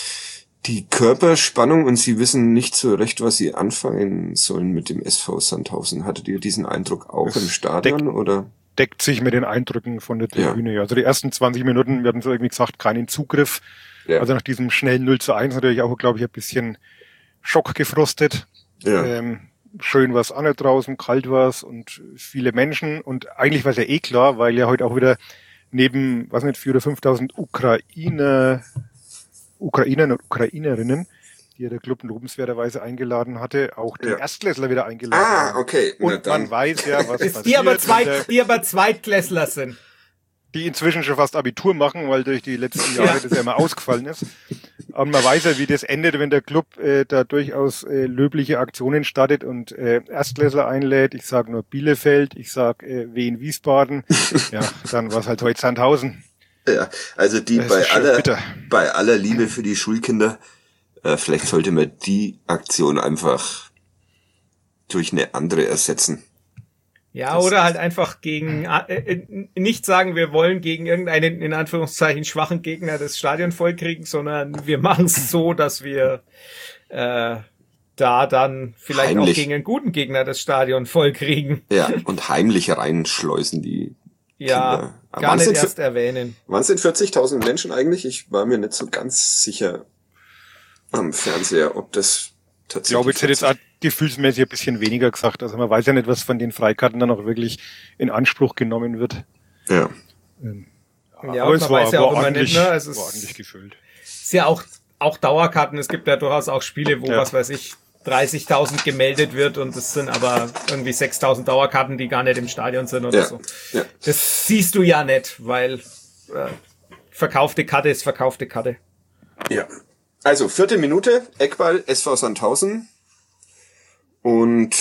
A: die Körperspannung und sie wissen nicht so recht, was sie anfangen sollen mit dem S V Sandhausen. Hattet ihr diesen Eindruck auch
C: Das
A: im Stadion,
C: deckt-
A: oder?
C: Deckt sich mit den Eindrücken von der
A: Ja.
C: Tribüne. Ja. Also die ersten zwanzig Minuten, wir hatten so irgendwie gesagt, keinen Zugriff.
A: Ja.
C: Also nach diesem schnellen null zu eins natürlich auch, glaube ich, ein bisschen Schock gefrostet.
A: Ja.
C: Ähm, schön war's an draußen, kalt war's und viele Menschen. Und eigentlich war es ja eh klar, weil ja heute auch wieder neben, was nicht, viertausend oder fünftausend Ukrainer, Ukrainern und Ukrainerinnen, die ja der Club lobenswerterweise eingeladen hatte, auch die
A: Ja.
C: Erstklässler wieder eingeladen
A: Ah,
C: haben.
A: okay. Na
C: Und
A: dann.
C: man weiß ja, was
B: Die
C: passiert.
B: aber,
C: wenn
B: zwei,
C: der-
B: die aber Zweitklässler sind.
C: die inzwischen schon fast Abitur machen, weil durch die letzten Jahre
B: Ja.
C: das ja immer ausgefallen ist. Und man weiß ja, wie das endet, wenn der Club äh, da durchaus äh, löbliche Aktionen startet und äh, Erstklässler einlädt. Ich sage nur Bielefeld, ich sage äh, Wien Wiesbaden. Ja, dann war es halt heute Sandhausen.
A: Ja, also die
C: Das
A: bei
C: ist schon
A: aller,
C: bitter.
A: bei aller Liebe für die Schulkinder, äh, vielleicht sollte man die Aktion einfach durch eine andere ersetzen.
B: Ja,
A: Das-
B: oder halt einfach gegen, äh, äh, nicht sagen, wir wollen gegen irgendeinen, in Anführungszeichen, schwachen Gegner das Stadion vollkriegen, sondern wir machen es so, dass wir äh, da dann vielleicht
A: Heimlich.
B: auch gegen einen guten Gegner das Stadion vollkriegen.
A: Ja, und heimlich reinschleusen die
B: Ja,
A: Kinder. Aber
B: gar
A: wann
B: nicht
A: sind
B: erst erwähnen.
A: Waren es denn vierzigtausend Menschen eigentlich? Ich war mir nicht so ganz sicher am Fernseher, ob das
C: Ich
A: tatsächlich...
C: glaube, jetzt hätte jetzt auch gefühlsmäßig ein bisschen weniger gesagt. Also man weiß ja nicht, was von den Freikarten dann auch wirklich in Anspruch genommen wird.
A: Ja.
B: Ja, und man weiß ja auch immer
C: ordentlich,
B: nicht, ne? Es ist-
C: war ordentlich gefüllt.
B: Ist ja auch, auch Dauerkarten. Es gibt ja durchaus auch Spiele, wo,
C: Ja.
B: was weiß ich, dreißigtausend gemeldet wird und es sind aber irgendwie sechstausend Dauerkarten, die gar nicht im Stadion sind oder
A: Ja.
B: so.
A: Ja.
B: Das siehst du ja nicht, weil äh, verkaufte Karte ist verkaufte Karte.
A: Ja. Also, vierte Minute, Eckball, S V Sandhausen. Und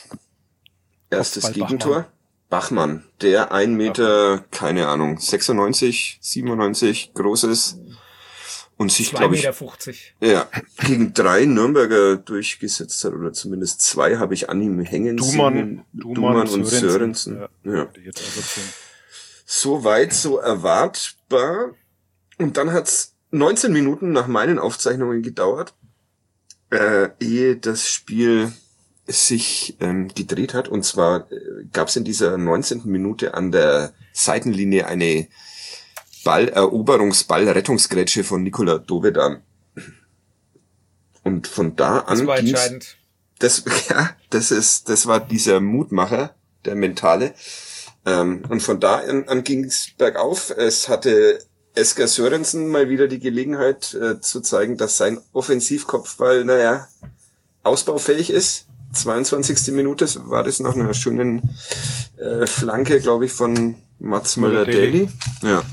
A: erstes
C: Kopfball
A: Gegentor. Bachmann, der ein Meter, keine Ahnung, sechsundneunzig, siebenundneunzig groß ist und sich,
B: zwei
A: glaube ich,
B: Meter fünfzig.
A: ja, gegen drei Nürnberger durchgesetzt hat, oder zumindest zwei habe ich an ihm hängen
C: Dumann,
A: sehen.
C: Dumann,
A: Dumann und
C: Sörensen.
A: Sörensen.
C: Ja.
A: Ja.
C: Die jetzt also zum-
A: So weit, so erwartbar. Und dann hat's neunzehn Minuten nach meinen Aufzeichnungen gedauert, äh, ehe das Spiel sich ähm, gedreht hat. Und zwar äh, gab es in dieser neunzehnten Minute an der Seitenlinie eine Balleroberungs-Ball-Rettungsgrätsche von Nikola Dovedan. Und von da an
B: das war entscheidend.
A: Das, ja, das ist, das war dieser Mutmacher, der mentale. Ähm, und von da an, an ging es bergauf. Es hatte Esker Sørensen mal wieder die Gelegenheit äh, zu zeigen, dass sein Offensivkopfball, naja, ausbaufähig ist. zweiundzwanzigste Minute war das nach einer schönen äh, Flanke, glaube ich, von Mats Möller-Deli. Ja.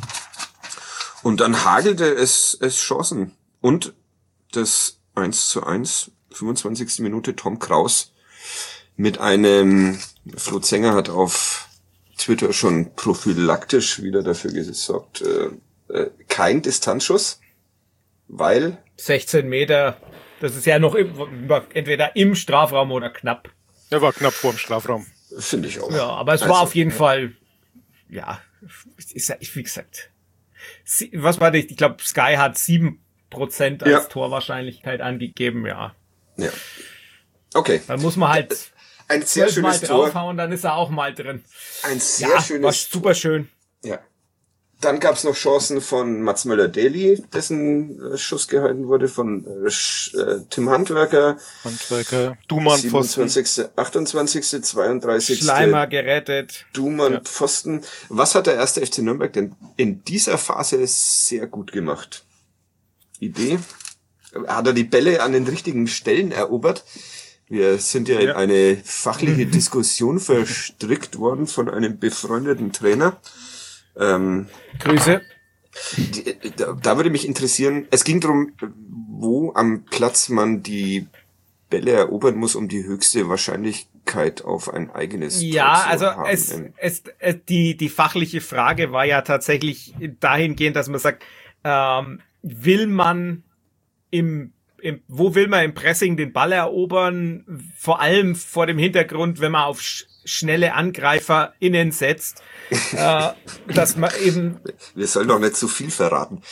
A: Und dann hagelte es, es Chancen. Und das eins zu eins, fünfundzwanzigste Minute, Tom Kraus mit einem, Flo Zenger hat auf Twitter schon prophylaktisch wieder dafür gesorgt, äh, äh, kein Distanzschuss, weil
B: sechzehn Meter, das ist ja noch im, entweder im Strafraum oder knapp.
C: Er war knapp vor dem Strafraum.
A: Finde ich auch.
B: Ja, aber es
A: also,
B: war auf jeden ja. Fall, ja, ist ja, wie gesagt, was war das? Ich glaube, Sky hat sieben Prozent als ja. Torwahrscheinlichkeit angegeben, ja.
A: Ja. Okay.
B: Dann muss man halt
A: ein sehr schönes
B: mal draufhauen, dann ist er auch mal drin.
A: Ein sehr
B: ja,
A: schönes
B: war super schön.
A: Ja. Dann gab's noch Chancen von Mats Möller-Deli, dessen äh, Schuss gehalten wurde, von äh, Tim Handwerker.
C: Handwerker. Dumann
A: siebenundzwanzigste Pfosten. achtundzwanzigste zweiunddreißigste
B: Schleimer gerettet.
A: Dumann
C: ja.
A: Pfosten. Was hat der erste F C Nürnberg denn in dieser Phase sehr gut gemacht? Idee? Hat er die Bälle an den richtigen Stellen erobert? Wir sind ja, ja. in eine fachliche Diskussion verstrickt worden von einem befreundeten Trainer. Ähm,
B: Grüße.
A: Die, da, da würde mich interessieren, es ging darum, wo am Platz man die Bälle erobern muss, um die höchste Wahrscheinlichkeit auf ein eigenes
B: ja,
A: Tor zu
B: also
A: haben.
B: es, es, es die die fachliche Frage war ja tatsächlich dahingehend, dass man sagt, ähm, will man im, im wo will man im Pressing den Ball erobern, vor allem vor dem Hintergrund, wenn man auf sch- schnelle Angreifer innen setzt, äh, dass man eben...
A: Wir sollen doch nicht zu viel verraten.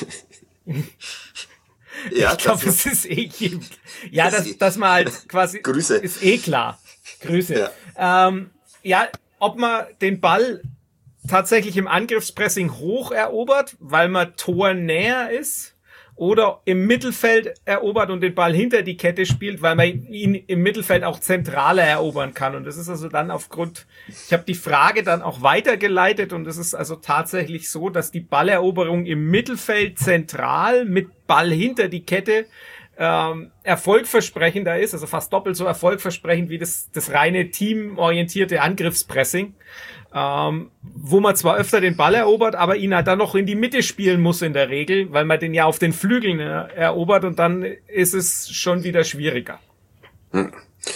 B: Ja, ich glaube, es ist eh... Ja, dass, dass man halt quasi...
A: Grüße.
B: Ist eh klar. Grüße. Ja, ähm, ja ob man den Ball tatsächlich im Angriffspressing hoch erobert, weil man tornäher ist, oder im Mittelfeld erobert und den Ball hinter die Kette spielt, weil man ihn im Mittelfeld auch zentraler erobern kann. Und das ist also dann aufgrund, ich habe die Frage dann auch weitergeleitet und es ist also tatsächlich so, dass die Balleroberung im Mittelfeld zentral mit Ball hinter die Kette ähm, erfolgversprechender ist, also fast doppelt so erfolgversprechend wie das, das reine teamorientierte Angriffspressing. Ähm, wo man zwar öfter den Ball erobert, aber ihn halt dann noch in die Mitte spielen muss in der Regel, weil man den ja auf den Flügeln er- erobert und dann ist es schon wieder schwieriger. Hm.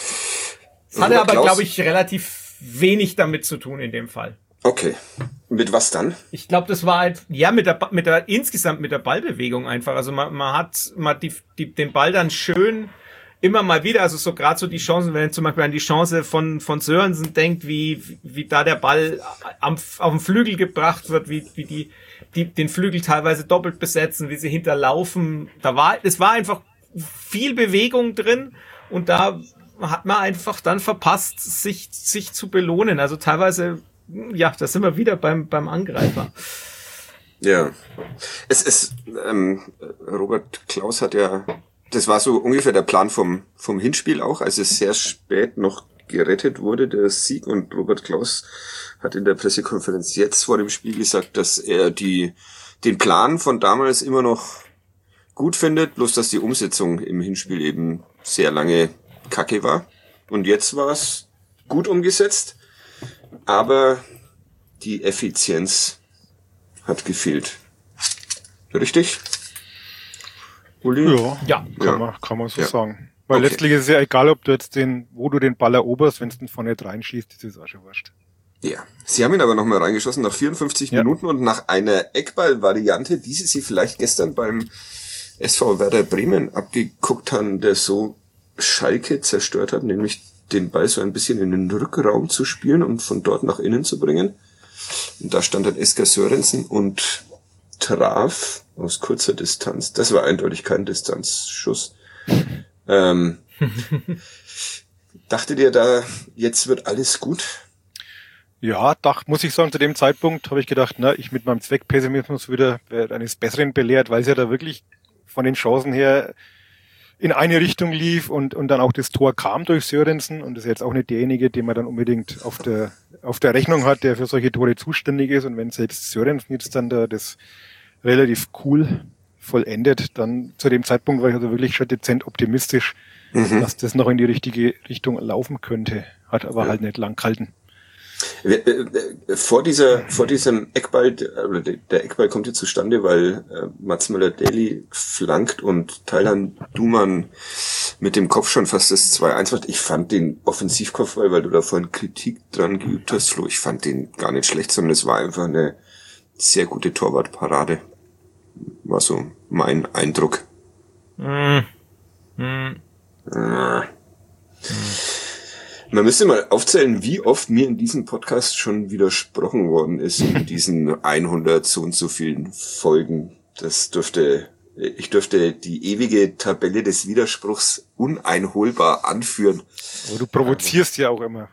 B: Das hatte aber, glaube ich, relativ wenig damit zu tun in dem Fall.
A: Okay. Mit was dann?
B: Ich glaube, das war halt, ja, mit der, mit der, insgesamt mit der Ballbewegung einfach. Also man, man hat, man hat die, die, den Ball dann schön immer mal wieder, also so gerade so die Chancen, wenn zum Beispiel an die Chance von von Sørensen denkt, wie wie da der Ball am, auf den Flügel gebracht wird, wie wie die die den Flügel teilweise doppelt besetzen, wie sie hinterlaufen. Da war es war einfach viel Bewegung drin und da hat man einfach dann verpasst, sich sich zu belohnen. Also teilweise, ja, da sind wir wieder beim beim Angreifer.
A: Ja, es ist ähm, Robert Klaus hat ja Das war so ungefähr der Plan vom vom Hinspiel auch, als es sehr spät noch gerettet wurde, der Sieg. Und Robert Klaus hat in der Pressekonferenz jetzt vor dem Spiel gesagt, dass er die den Plan von damals immer noch gut findet, bloß dass die Umsetzung im Hinspiel eben sehr lange kacke war. Und jetzt war es gut umgesetzt, aber die Effizienz hat gefehlt. Richtig? Uli?
C: Ja, ja, kann ja. man, kann man so ja. sagen. Weil
A: okay.
C: letztlich ist es ja egal, ob du jetzt den, wo du den Ball eroberst, wenn du den vorne nicht reinschießt, das ist auch schon wurscht.
A: Ja. Sie haben ihn aber nochmal reingeschossen nach vierundfünfzig ja. Minuten und nach einer Eckball-Variante, die Sie sich vielleicht gestern beim S V Werder Bremen abgeguckt haben, der so Schalke zerstört hat, nämlich den Ball so ein bisschen in den Rückraum zu spielen und von dort nach innen zu bringen. Und da stand dann Esker Sørensen und traf aus kurzer Distanz. Das war eindeutig kein Distanzschuss. ähm, Dachtet ihr da, jetzt wird alles gut?
C: Ja, doch, muss ich sagen, zu dem Zeitpunkt habe ich gedacht, na, ich mit meinem Zweckpessimismus wieder werde eines Besseren belehrt, weil es ja da wirklich von den Chancen her in eine Richtung lief und und dann auch das Tor kam durch Sörensen und ist jetzt auch nicht derjenige, den man dann unbedingt auf der auf der Rechnung hat, der für solche Tore zuständig ist. Und wenn selbst Sörensen jetzt dann da das relativ cool vollendet, dann zu dem Zeitpunkt war ich also wirklich schon dezent optimistisch, mhm. dass das noch in die richtige Richtung laufen könnte. Hat aber ja. halt nicht lang gehalten.
A: Vor dieser, vor diesem Eckball, der Eckball kommt hier zustande, weil Mats Möller-Deli flankt und Taylan Duman mit dem Kopf schon fast das zwei eins macht. Ich fand den Offensivkopfball, weil du da vorhin Kritik dran geübt hast, Flo, ich fand den gar nicht schlecht, sondern es war einfach eine sehr gute Torwartparade. War so mein Eindruck. Mm. Mm. Ah. Mm. Man müsste mal aufzählen, wie oft mir in diesem Podcast schon widersprochen worden ist in diesen hundert so und so vielen Folgen. Das dürfte, ich dürfte die ewige Tabelle des Widerspruchs uneinholbar anführen.
C: Aber du provozierst ja auch immer.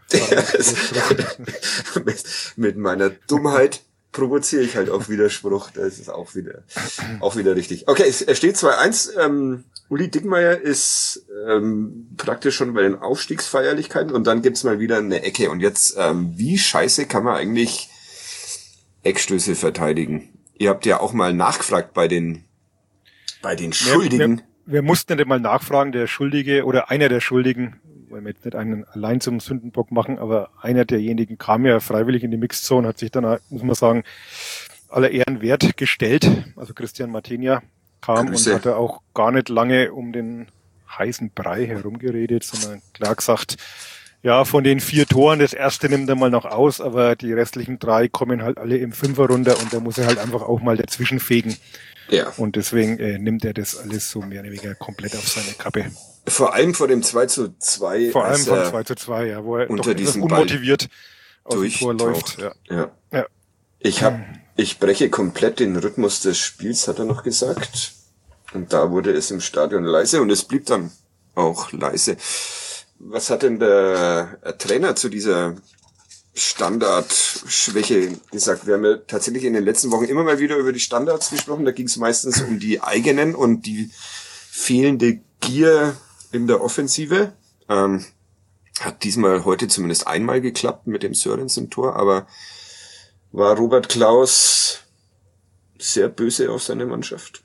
A: mit, mit meiner Dummheit provoziere ich halt auf Widerspruch. Das ist auch wieder, auch wieder richtig. Okay, es steht zwei eins. Ähm, Uli Dickmeyer ist ähm, praktisch schon bei den Aufstiegsfeierlichkeiten und dann gibt's mal wieder eine Ecke. Und jetzt, ähm, wie scheiße kann man eigentlich Eckstöße verteidigen? Ihr habt ja auch mal nachgefragt bei den bei den Schuldigen.
C: Wir, wir, wir mussten nicht mal nachfragen, der Schuldige oder einer der Schuldigen, wollen wir jetzt nicht einen allein zum Sündenbock machen, aber einer derjenigen kam ja freiwillig in die Mixzone, hat sich dann, muss man sagen, aller Ehren wert gestellt. Also Christian Martinia kam Grüße. Und hatte auch gar nicht lange um den heißen Brei herumgeredet, sondern klar gesagt, ja, von den vier Toren, das erste nimmt er mal noch aus, aber die restlichen drei kommen halt alle im Fünfer runter und da muss er halt einfach auch mal dazwischen fegen. Ja. Und deswegen äh, nimmt er das alles so mehr oder weniger komplett auf seine Kappe.
A: Vor allem vor dem zwei zu zwei.
C: Vor allem vor dem zwei zu zwei, ja, wo er
A: unter
C: doch etwas unmotiviert aus dem Tor läuft.
A: Ja. Ja. Ja. Ich hab Ich breche komplett den Rhythmus des Spiels, hat er noch gesagt. Und da wurde es im Stadion leise und es blieb dann auch leise. Was hat denn der Trainer zu dieser Standardschwäche gesagt? Wir haben ja tatsächlich in den letzten Wochen immer mal wieder über die Standards gesprochen. Da ging es meistens um die eigenen und die fehlende Gier in der Offensive. Ähm, hat diesmal heute zumindest einmal geklappt mit dem Sörensen-Tor, aber war Robert Klaus sehr böse auf seine Mannschaft?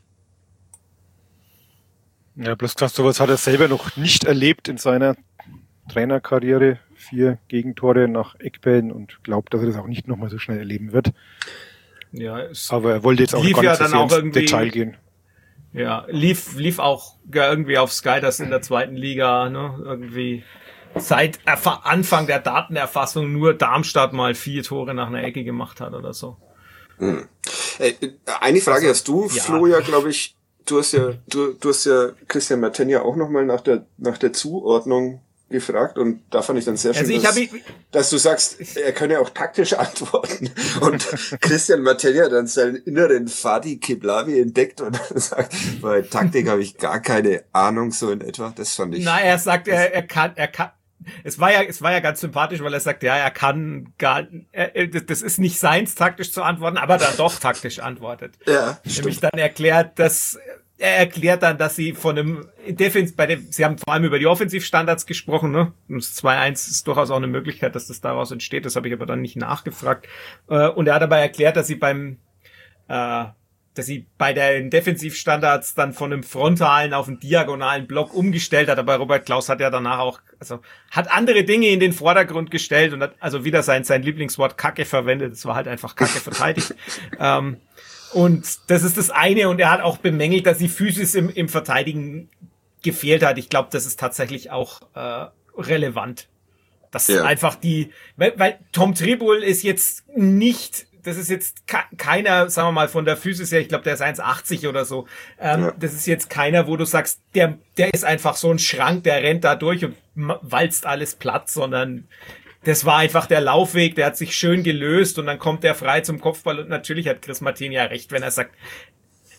C: Ja, bloß krass, sowas hat er selber noch nicht erlebt in seiner Trainerkarriere. Vier Gegentore nach Eckbällen und glaubt, dass er das auch nicht nochmal so schnell erleben wird.
B: Ja, es
C: aber er wollte jetzt auch gar nicht
B: ja
C: so sehr ins Detail gehen.
B: Ja, lief lief auch irgendwie auf Sky, das in der zweiten Liga, ne, irgendwie seit Erfa- Anfang der Datenerfassung nur Darmstadt mal vier Tore nach einer Ecke gemacht hat oder so.
A: Hm. Äh, eine Frage hast du, ja. Flo, ja, glaube ich. Du hast ja, du, du hast ja Christian Martinia auch nochmal nach der, nach der Zuordnung gefragt und da fand ich dann sehr schön, also ich dass, ich, dass du sagst, er könne auch taktisch antworten und Christian Martinia dann seinen inneren Fadi Kiblavi entdeckt und sagt, bei Taktik habe ich gar keine Ahnung, so in etwa. Das fand ich.
B: Na, er sagt, er, er kann, er kann. Es war ja, es war ja ganz sympathisch, weil er sagt, ja, er kann gar, er, das ist nicht seins, taktisch zu antworten, aber dann doch taktisch antwortet. Ja, nämlich dann erklärt, dass, er erklärt dann, dass sie von einem Defense, bei dem, sie haben vor allem über die Offensivstandards gesprochen, ne? Das zwei eins ist durchaus auch eine Möglichkeit, dass das daraus entsteht, das habe ich aber dann nicht nachgefragt. Und er hat dabei erklärt, dass sie beim, äh, dass sie bei den Defensivstandards dann von einem frontalen auf einen diagonalen Block umgestellt hat, aber Robert Klaus hat ja danach auch, also hat andere Dinge in den Vordergrund gestellt und hat also wieder sein sein Lieblingswort Kacke verwendet, es war halt einfach Kacke verteidigt. ähm, und das ist das eine und er hat auch bemängelt, dass die Physis im, im Verteidigen gefehlt hat. Ich glaube, das ist tatsächlich auch äh, relevant. Das ja. einfach die, weil, weil Tom Tribul ist jetzt nicht, das ist jetzt keiner, sagen wir mal, von der Physis her, ich glaube, der ist eins achtzig oder so. Ähm, ja. Das ist jetzt keiner, wo du sagst, der der ist einfach so ein Schrank, der rennt da durch und walzt alles platt, sondern das war einfach der Laufweg, der hat sich schön gelöst und dann kommt der frei zum Kopfball und natürlich hat Chris Martin ja recht, wenn er sagt,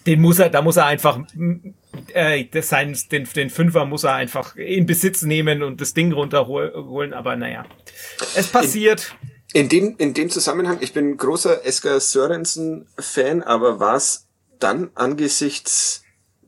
B: Den muss er, da muss er einfach, äh, das sein, den, den Fünfer muss er einfach in Besitz nehmen und das Ding runterholen, aber naja. Es passiert.
A: In, in dem, in dem Zusammenhang, ich bin großer Esker Sørensen-Fan, aber war es dann angesichts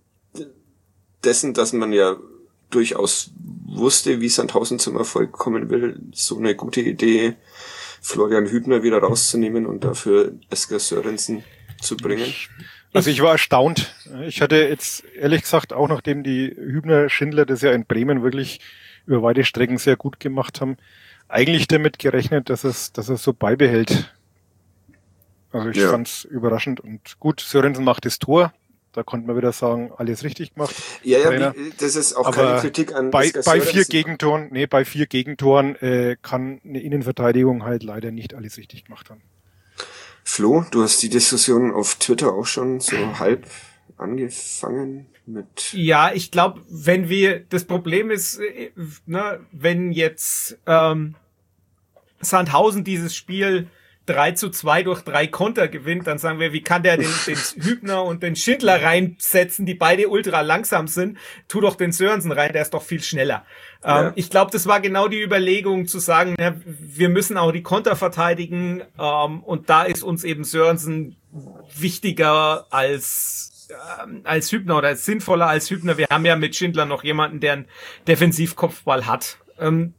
A: dessen, dass man ja durchaus wusste, wie Sandhausen zum Erfolg kommen will, so eine gute Idee, Florian Hübner wieder rauszunehmen und dafür Esker Sørensen zu bringen?
C: Also ich war erstaunt. Ich hatte jetzt ehrlich gesagt, auch nachdem die Hübner-Schindler das ja in Bremen wirklich über weite Strecken sehr gut gemacht haben, eigentlich damit gerechnet, dass es, dass es so beibehält. Also ich ja. fand's überraschend und gut. Sørensen macht das Tor. Da konnte man wieder sagen, alles richtig gemacht.
A: Ja, ja, wie, das ist auch
C: Aber
A: keine Kritik an
C: bei, bei vier Gegentoren, nee, bei vier Gegentoren äh, kann eine Innenverteidigung halt leider nicht alles richtig gemacht haben.
A: Flo, du hast die Diskussion auf Twitter auch schon so halb angefangen mit...
B: Ja, ich glaube, wenn wir, das Problem ist, ne, wenn jetzt ähm, Sandhausen dieses Spiel drei zu zwei durch drei Konter gewinnt, dann sagen wir, wie kann der den, den Hübner und den Schindler reinsetzen, die beide ultra langsam sind? Tu doch den Sørensen rein, der ist doch viel schneller. Ja. Ähm, ich glaube, das war genau die Überlegung zu sagen, ja, wir müssen auch die Konter verteidigen ähm, und da ist uns eben Sørensen wichtiger als ähm, als Hübner oder sinnvoller als Hübner. Wir haben ja mit Schindler noch jemanden, der einen Defensivkopfball hat. Ähm,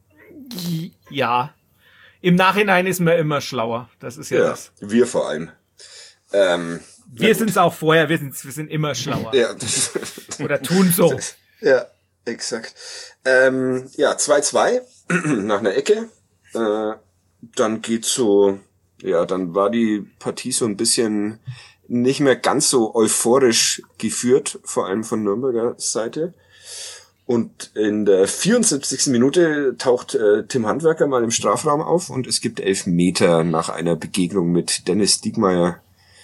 B: ja, im Nachhinein ist man immer schlauer. Das ist ja, ja das.
A: Wir vor allem. Ähm,
B: wir sind es auch vorher, wir sind wir sind immer schlauer.
A: Ja.
B: Oder tun so.
A: Ja, exakt. Ähm, ja, zwei zwei nach einer Ecke. Äh, dann geht's so, ja, dann war die Partie so ein bisschen nicht mehr ganz so euphorisch geführt, vor allem von Nürnberger Seite. Und in der vierundsiebzigsten Minute taucht äh, Tim Handwerker mal im Strafraum auf und es gibt elf Meter nach einer Begegnung mit Dennis Diekmeyer.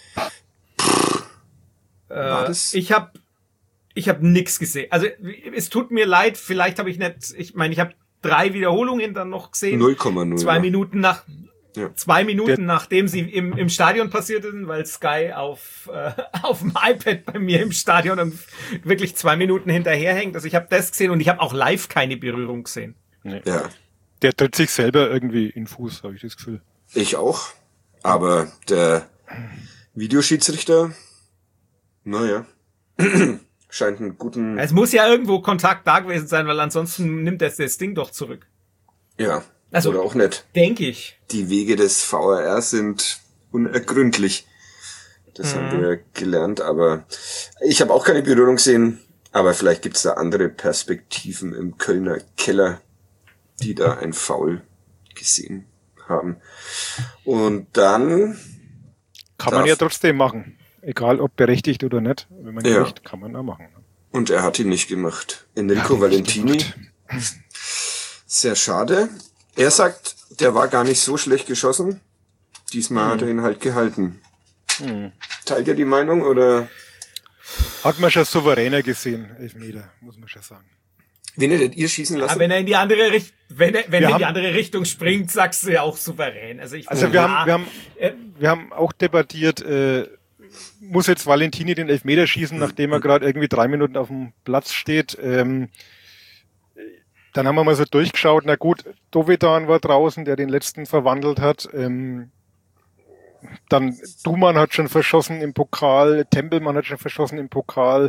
B: Äh, war das? Ich habe ich hab nix gesehen. Also es tut mir leid, vielleicht habe ich nicht, ich meine, ich habe drei Wiederholungen dann noch gesehen.
A: null Komma null.
B: Zwei Minuten nach
A: ja.
B: Zwei Minuten Der, nachdem sie im, im Stadion passiert sind, weil Sky auf äh, auf dem iPad bei mir im Stadion und wirklich zwei Minuten hinterherhängt. Also ich habe das gesehen und ich habe auch live keine Berührung gesehen.
C: Nee. Ja. Der tritt sich selber irgendwie in den Fuß, habe ich das Gefühl.
A: Ich auch. Aber der Videoschiedsrichter, naja, scheint einen guten...
B: Es muss ja irgendwo Kontakt da gewesen sein, weil ansonsten nimmt er das Ding doch zurück.
A: Ja.
B: Also,
A: oder auch nicht.
B: Denke ich.
A: Die Wege des V R R sind unergründlich. Das mhm. haben wir gelernt, aber ich habe auch keine Berührung gesehen, aber vielleicht gibt's da andere Perspektiven im Kölner Keller, die da ein Foul gesehen haben. Und dann...
C: Kann man ja trotzdem machen. Egal ob berechtigt oder nicht. Wenn man ja. nicht, kann man da machen.
A: Und er hat ihn nicht gemacht. Enrico Valentini. Sehr schade. Er sagt, der war gar nicht so schlecht geschossen. Diesmal hm. hat er ihn halt gehalten. Hm. Teilt ihr die Meinung, oder?
C: Hat man schon souveräner gesehen, Elfmeter, muss man schon sagen.
A: Wen hättet ihr schießen lassen?
B: Aber wenn er in die andere Richtung, wenn er, wenn er in die andere Richtung springt, sagst du ja auch souverän. Also ich
C: Also wir haben, wir haben, äh, wir haben auch debattiert, äh, muss jetzt Valentini den Elfmeter schießen, nachdem er gerade irgendwie drei Minuten auf dem Platz steht. Ähm, Dann haben wir mal so durchgeschaut, na gut, Dovedan war draußen, der den letzten verwandelt hat. Ähm, dann Duman hat schon verschossen im Pokal, Tempelmann hat schon verschossen im Pokal.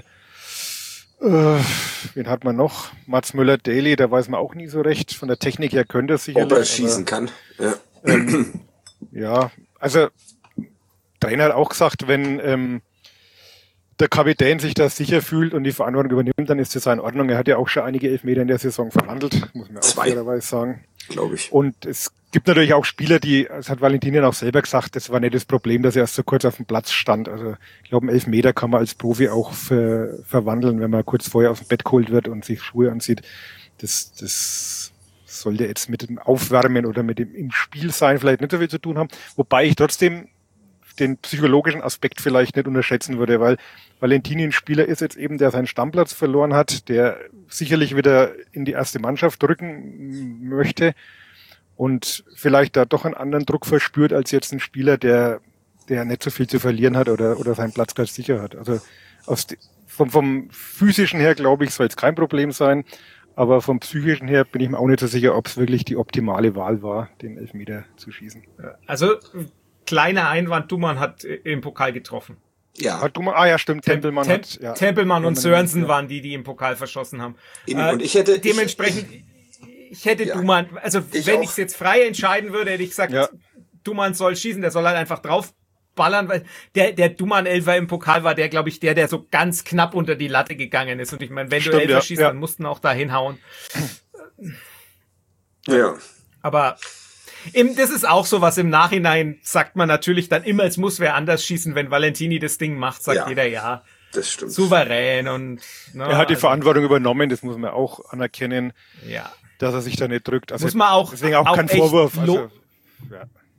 C: Äh, wen hat man noch? Mats Müller-Daly, da weiß man auch nie so recht. Von der Technik her könnte er sicherlich.
A: Ob er schießen aber, kann. Ja.
C: Ähm, ja, also Trainer hat auch gesagt, wenn ähm, der Kapitän sich da sicher fühlt und die Verantwortung übernimmt, dann ist das in Ordnung. Er hat ja auch schon einige Elfmeter in der Saison verwandelt, muss man auch fairerweise sagen.
A: Glaube ich.
C: Und es gibt natürlich auch Spieler, die, das hat Valentinian auch selber gesagt, das war nicht das Problem, dass er erst so kurz auf dem Platz stand. Also ich glaube, einen Elfmeter kann man als Profi auch ver, verwandeln, wenn man kurz vorher aus dem Bett geholt wird und sich Schuhe anzieht. Das, das sollte jetzt mit dem Aufwärmen oder mit dem im Spiel sein vielleicht nicht so viel zu tun haben. Wobei ich trotzdem den psychologischen Aspekt vielleicht nicht unterschätzen würde, weil Valentini ein Spieler ist jetzt eben, der seinen Stammplatz verloren hat, der sicherlich wieder in die erste Mannschaft drücken möchte und vielleicht da doch einen anderen Druck verspürt als jetzt ein Spieler, der der nicht so viel zu verlieren hat oder oder seinen Platz ganz sicher hat. Also aus die, vom, vom physischen her, glaube ich, soll es kein Problem sein. Aber vom psychischen her bin ich mir auch nicht so sicher, ob es wirklich die optimale Wahl war, den Elfmeter zu schießen.
B: Also, kleiner Einwand, Duman hat im Pokal getroffen.
A: Ja.
C: Hat Duman, ah ja, stimmt, Tempelmann
B: Tem-
C: hat, ja.
B: Tempelmann und Sörensen
C: ja.
B: waren die, die im Pokal verschossen haben.
A: Eben,
B: Äh,
A: und ich hätte...
B: dementsprechend, ich, ich hätte
A: Ja.
B: Duman, also
A: Ich
B: wenn
A: auch.
B: ich es jetzt frei entscheiden würde, hätte ich gesagt,
C: Ja.
B: Duman soll schießen, der soll halt einfach draufballern, weil der, der Duman-Elfer im Pokal war der, glaube ich, der, der so ganz knapp unter die Latte gegangen ist. Und ich meine, wenn
C: Stimmt,
B: du Elfer
C: ja,
B: schießt,
C: ja.
B: dann musst du ihn auch da hinhauen.
A: Ja.
B: Aber im, das ist auch so was, im Nachhinein sagt man natürlich dann immer, es muss wer anders schießen, wenn Valentini das Ding macht, sagt
A: Ja.
B: jeder ja.
A: Das stimmt.
B: Souverän und ne,
C: Er hat die
B: also,
C: Verantwortung übernommen, das muss man auch anerkennen,
B: ja.
C: dass er sich da nicht drückt. Also
B: Muss man auch-
C: deswegen auch,
B: auch
C: kein
B: echt
C: Vorwurf.
B: lo-
C: Also, ja.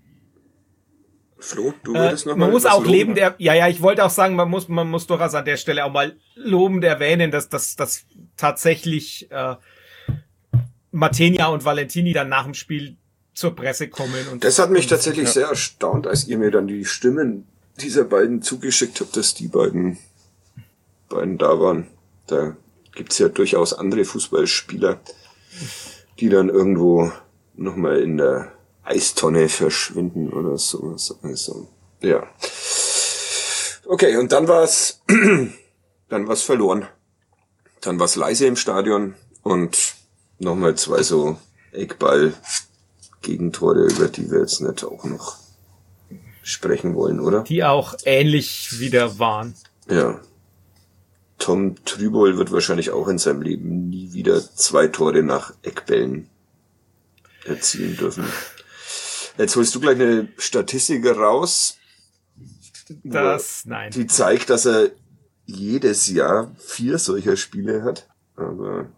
A: Flo, du
B: Äh,
A: würdest noch
B: man
A: mal
B: muss
A: was
B: auch
A: loben?
B: lebend, er- ja, ja, ich wollte auch sagen, man muss, man muss durchaus an der Stelle auch mal lobend erwähnen, dass dass dass tatsächlich äh, Matenia und Valentini dann nach dem Spiel zur Presse kommen und
A: Das hat mich tatsächlich
C: Ja.
A: sehr erstaunt, als ihr mir dann die Stimmen dieser beiden zugeschickt habt, dass die beiden, beiden da waren. Da gibt's ja durchaus andere Fußballspieler, die dann irgendwo nochmal in der Eistonne verschwinden oder sowas. Also, ja. Okay, und dann war's, dann war's verloren. Dann war's leise im Stadion und nochmal zwei so Eckball-Gegentore, über die wir jetzt nicht auch noch sprechen wollen, oder?
B: die auch ähnlich wieder waren.
A: Ja. Tom Trübol wird wahrscheinlich auch in seinem Leben nie wieder zwei Tore nach Eckbällen erzielen dürfen. Jetzt holst du gleich eine Statistik raus,
B: Das, nein.
A: die zeigt, dass er jedes Jahr vier solcher Spiele hat. Aber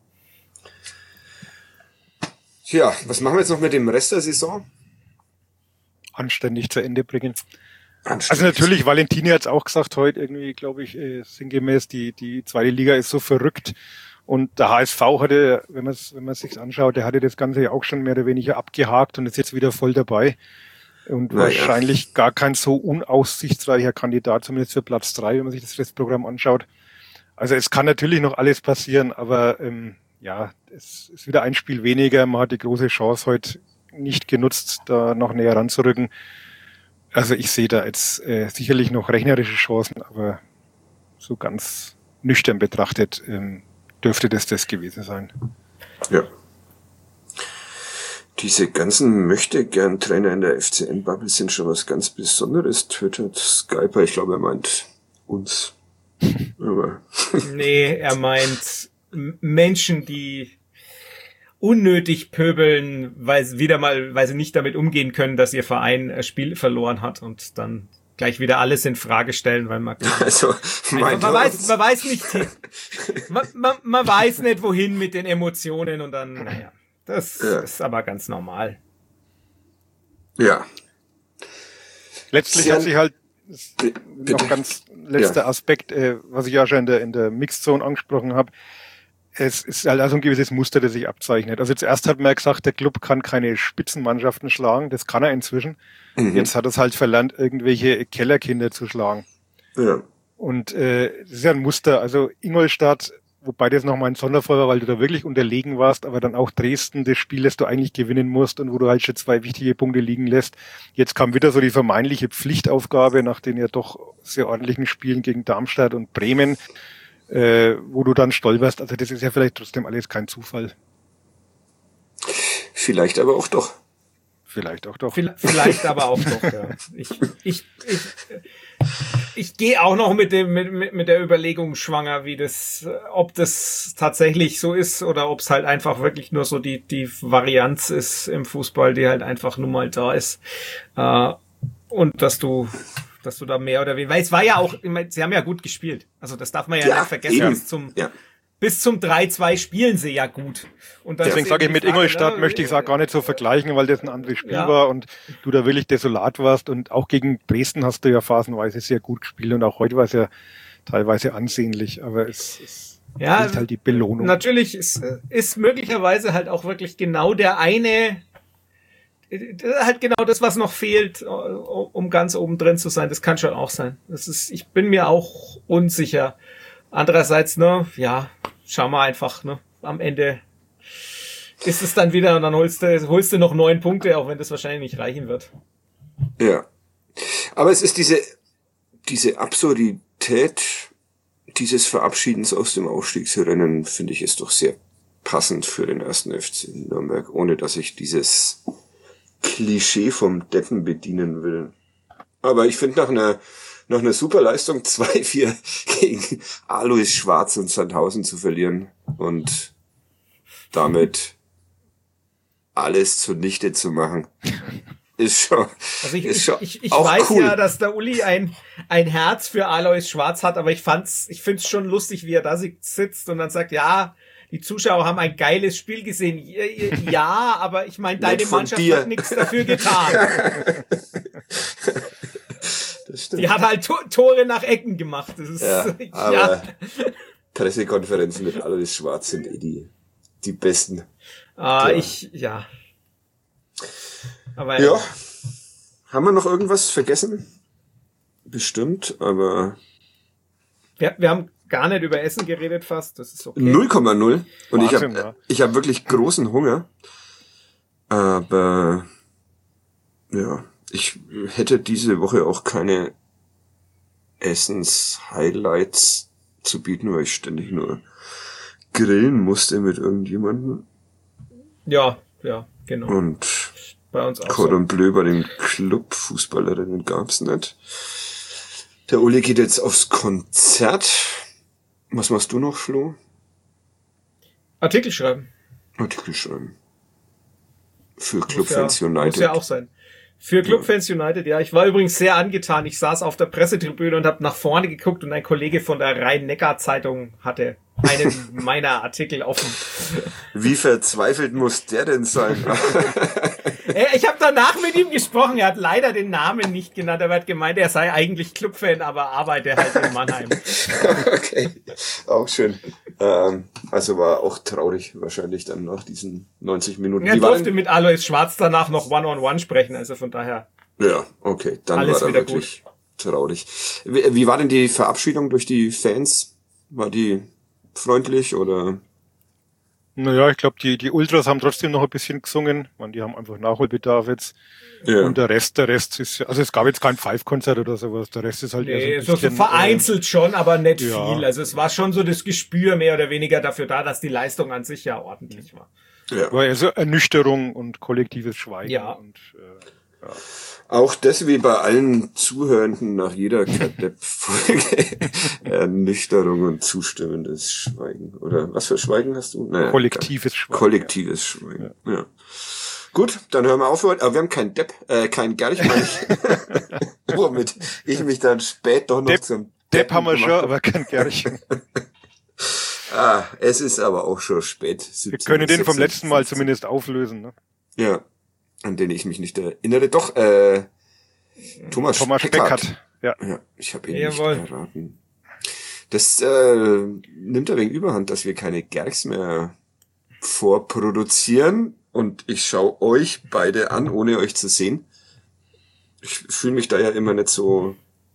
A: ja, was machen wir jetzt noch mit dem Rest der Saison?
C: Anständig zu Ende bringen. Also
A: Anständig.
C: natürlich, Valentini hat es auch gesagt heute, irgendwie, glaube ich, äh, sinngemäß, die, die zweite Liga ist so verrückt. Und der H S V hatte, wenn man es wenn man es sich anschaut, der hatte das Ganze ja auch schon mehr oder weniger abgehakt und ist jetzt wieder voll dabei. Und
A: Na ja.
C: wahrscheinlich gar kein so unaussichtsreicher Kandidat, zumindest für Platz drei, wenn man sich das Restprogramm anschaut. Also es kann natürlich noch alles passieren, aber ähm, ja, es ist wieder ein Spiel weniger. Man hat die große Chance heute nicht genutzt, da noch näher ranzurücken. Also ich sehe da jetzt äh, sicherlich noch rechnerische Chancen, aber so ganz nüchtern betrachtet ähm, dürfte das das gewesen sein.
A: Ja. Diese ganzen Möchte-Gern-Trainer in der F C N-Bubble sind schon was ganz Besonderes, twittert Skyper. Ich glaube, er meint uns. Aber
B: Nee, er meint M- Menschen, die unnötig pöbeln, weil sie wieder mal, weil sie nicht damit umgehen können, dass ihr Verein ein Spiel verloren hat und dann gleich wieder alles in Frage stellen, weil man
A: also,
B: man,
A: meint
B: man
A: er
B: weiß,
A: uns?
B: man weiß nicht, man, man, man weiß nicht, wohin mit den Emotionen und dann, naja, das
A: Ja.
B: ist aber ganz normal.
A: Ja.
C: Letztlich
A: Sie
C: hat
A: haben-
C: sich halt
A: B- bitte.
C: noch ganz letzter
A: Ja.
C: Aspekt, äh, was ich ja schon in der, in der Mixed Zone angesprochen habe. Es ist halt also ein gewisses Muster, das sich abzeichnet. Also zuerst hat man ja gesagt, der Club kann keine Spitzenmannschaften schlagen. Das kann er inzwischen.
A: Mhm.
C: Jetzt hat er es halt verlernt, irgendwelche Kellerkinder zu schlagen.
A: Ja.
C: Und äh, das ist ja ein Muster. Also Ingolstadt, wobei das nochmal ein Sonderfall war, weil du da wirklich unterlegen warst, aber dann auch Dresden, das Spiel, das du eigentlich gewinnen musst und wo du halt schon zwei wichtige Punkte liegen lässt. Jetzt kam wieder so die vermeintliche Pflichtaufgabe nach den ja doch sehr ordentlichen Spielen gegen Darmstadt und Bremen, äh, wo du dann stolperst. Also das ist ja vielleicht trotzdem alles kein Zufall.
A: Vielleicht aber auch doch.
C: Vielleicht auch doch.
B: Vielleicht aber auch doch, ja. Ich, ich, ich, ich gehe auch noch mit dem, mit, mit, mit der Überlegung schwanger, wie das, ob das tatsächlich so ist oder ob es halt einfach wirklich nur so die, die Varianz ist im Fußball, die halt einfach nun mal da ist. Äh, und dass du, dass du da mehr oder weniger, weil es war ja auch, ich meine, sie haben ja gut gespielt. Also das darf man ja,
A: Ja,
B: nicht vergessen,
A: eben.
B: bis zum,
A: Ja.
B: bis zum drei zwei spielen sie ja gut. Und dann
C: Deswegen
B: ist
C: sage ich,
B: eben
C: mit
B: die Frage,
C: Ingolstadt
B: ne,
C: möchte ich es auch gar nicht so vergleichen, weil das ein anderes Spiel
B: Ja.
C: war und du da wirklich desolat warst. Und auch gegen Dresden hast du ja phasenweise sehr gut gespielt und auch heute war es ja teilweise ansehnlich, aber es, es
B: Ja,
C: fehlt halt die Belohnung.
B: Natürlich ist, ist möglicherweise halt auch wirklich genau der eine, halt genau das, was noch fehlt, um ganz oben drin zu sein. Das kann schon auch sein. Das ist, ich bin mir auch unsicher, Andererseits, ne, ja, schauen wir einfach, ne, am Ende ist es dann wieder und dann holst du, holst du noch neun Punkte, auch wenn das wahrscheinlich nicht reichen wird.
A: Ja. Aber es ist diese, diese Absurdität dieses Verabschiedens aus dem Aufstiegsrennen, finde ich, ist doch sehr passend für den ersten F C Nürnberg, ohne dass ich dieses Klischee vom Deppen bedienen will. Aber ich finde, nach einer, nach einer Superleistung zwei vier gegen Alois Schwarz und Sandhausen zu verlieren und damit alles zunichte zu machen, ist schon,
B: also ich,
A: ist schon
B: ich, ich, ich
A: auch
B: weiß
A: cool.
B: ja, dass der Uli ein, ein Herz für Alois Schwarz hat, aber ich fand's, ich find's schon lustig, wie er da sitzt und dann sagt, ja, die Zuschauer haben ein geiles Spiel gesehen. Ja, aber ich meine, deine Mannschaft
A: dir.
B: hat nichts dafür getan.
A: Das stimmt.
B: Die hat halt to- Tore nach Ecken gemacht. Das ist,
A: Ja,
B: ja.
A: aber Pressekonferenzen mit Alois Schwarz sind eh die, die besten.
B: Ah,
A: Ja.
B: ich, ja. Aber
A: Ja. Haben wir noch irgendwas vergessen? Bestimmt, aber
B: wir, wir haben gar nicht über Essen geredet fast. Das ist okay.
A: null Komma null. Und ich
C: Wahnsinn,
A: habe
C: ja.
A: ich hab wirklich großen Hunger. Aber ja, ich hätte diese Woche auch keine Essens-Highlights zu bieten, weil ich ständig nur grillen musste mit irgendjemandem.
B: Ja, ja, genau.
A: Und
B: Bei uns auch
A: Cordon
B: so.
A: Bleu bei den Club-Fußballerinnen gab's nicht. Der Uli geht jetzt aufs Konzert. Was machst du noch, Flo?
B: Artikel schreiben.
A: Artikel schreiben. Für
B: Muss
A: Clubfans
B: ja,
A: United.
B: Muss ja auch sein. Für Clubfans United, ja. Ich war übrigens sehr angetan. Ich saß auf der Pressetribüne und habe nach vorne geguckt und ein Kollege von der Rhein-Neckar-Zeitung hatte einen meiner Artikel offen.
A: Wie verzweifelt muss der denn sein?
B: Ich habe danach mit ihm gesprochen. Er hat leider den Namen nicht genannt. Er hat gemeint, er sei eigentlich Clubfan, aber arbeite halt in Mannheim.
A: Okay, auch schön. Ähm, also war auch traurig wahrscheinlich dann nach diesen neunzig Minuten.
B: Er
A: Wie war
B: durfte
A: denn,
B: mit Alois Schwarz danach noch One-on-One sprechen. Also von daher
A: ja, okay, dann
B: alles
A: war er
B: wieder
A: wirklich traurig. Wie, wie war denn die Verabschiedung durch die Fans? War die freundlich oder?
C: Naja, ich glaube, die, die Ultras haben trotzdem noch ein bisschen gesungen. Man, die haben einfach Nachholbedarf jetzt.
A: Ja.
C: Und der Rest, der Rest ist, also es gab jetzt kein Five-Konzert oder sowas. Der Rest ist halt
B: Nee,
C: eher
B: so,
C: so ein
B: so
C: bisschen,
B: vereinzelt schon, aber nicht
C: ja.
B: viel. Also es war schon so das Gespür mehr oder weniger dafür da, dass die Leistung an sich ja ordentlich war.
A: Ja.
C: Äh, war eher so Ernüchterung und kollektives Schweigen.
B: Ja.
C: Und, äh, ja.
A: Auch das wie bei allen Zuhörenden nach jeder Kadepp-Folge Ernüchterung und zustimmendes Schweigen. Oder was für Schweigen hast du? Naja,
C: Kollektives Schweigen.
A: Kollektives Schweigen, ja. ja. Gut, dann hören wir auf für heute. Aber wir haben keinen Depp, äh, keinen Gerch, meine ich. Womit ich mich dann spät doch noch
C: Depp,
A: zum
C: Depp haben wir
A: gemacht
C: schon,
A: hab.
C: aber kein Gerchen.
A: Ah, es ist aber auch schon spät.
C: Wir können den vom
A: siebzehn,
C: letzten Mal
A: fünfzehn.
C: zumindest auflösen. Ne?
A: Ja, an den ich mich nicht erinnere. Doch, äh, Thomas,
C: Thomas
A: Peckhardt.
C: Peckhardt. Ja.
A: Ja, ich habe ihn
B: Jawohl.
A: nicht erraten. Das äh, nimmt ein wenig Überhand, dass wir keine Gerchs mehr vorproduzieren. Und ich schaue euch beide an, ohne euch zu sehen. Ich fühle mich da ja immer nicht so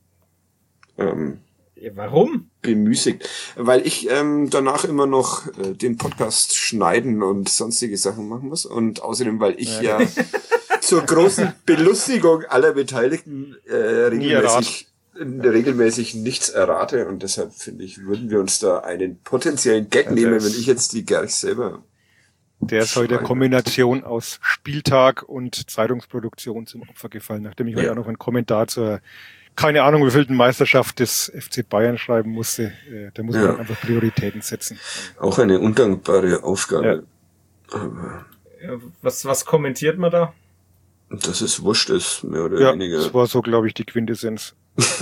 A: ähm,
B: Ja, warum?
A: bemüßigt, weil ich ähm, danach immer noch äh, den Podcast schneiden und sonstige Sachen machen muss. Und außerdem, weil ich ja, zur großen Belustigung aller Beteiligten äh, regelmäßig, äh, regelmäßig nichts errate. Und deshalb, finde ich, würden wir uns da einen potenziellen Gag
C: Ja,
A: nehmen,
C: das-
A: wenn ich jetzt die Gerch selber...
C: Der ist heute
A: Schweine.
C: Kombination aus Spieltag und Zeitungsproduktion zum Opfer gefallen, nachdem ich
A: Ja.
C: heute auch noch einen Kommentar zur, keine Ahnung, wievielten Meisterschaft des F C Bayern schreiben musste. Äh, Da muss man
A: Ja.
C: halt einfach Prioritäten setzen.
A: Auch eine undankbare Aufgabe. Aber
B: Ja, was, was kommentiert man da?
A: dass es wurscht ist, mehr oder
C: Ja,
A: weniger.
C: das war so, glaube ich, die Quintessenz.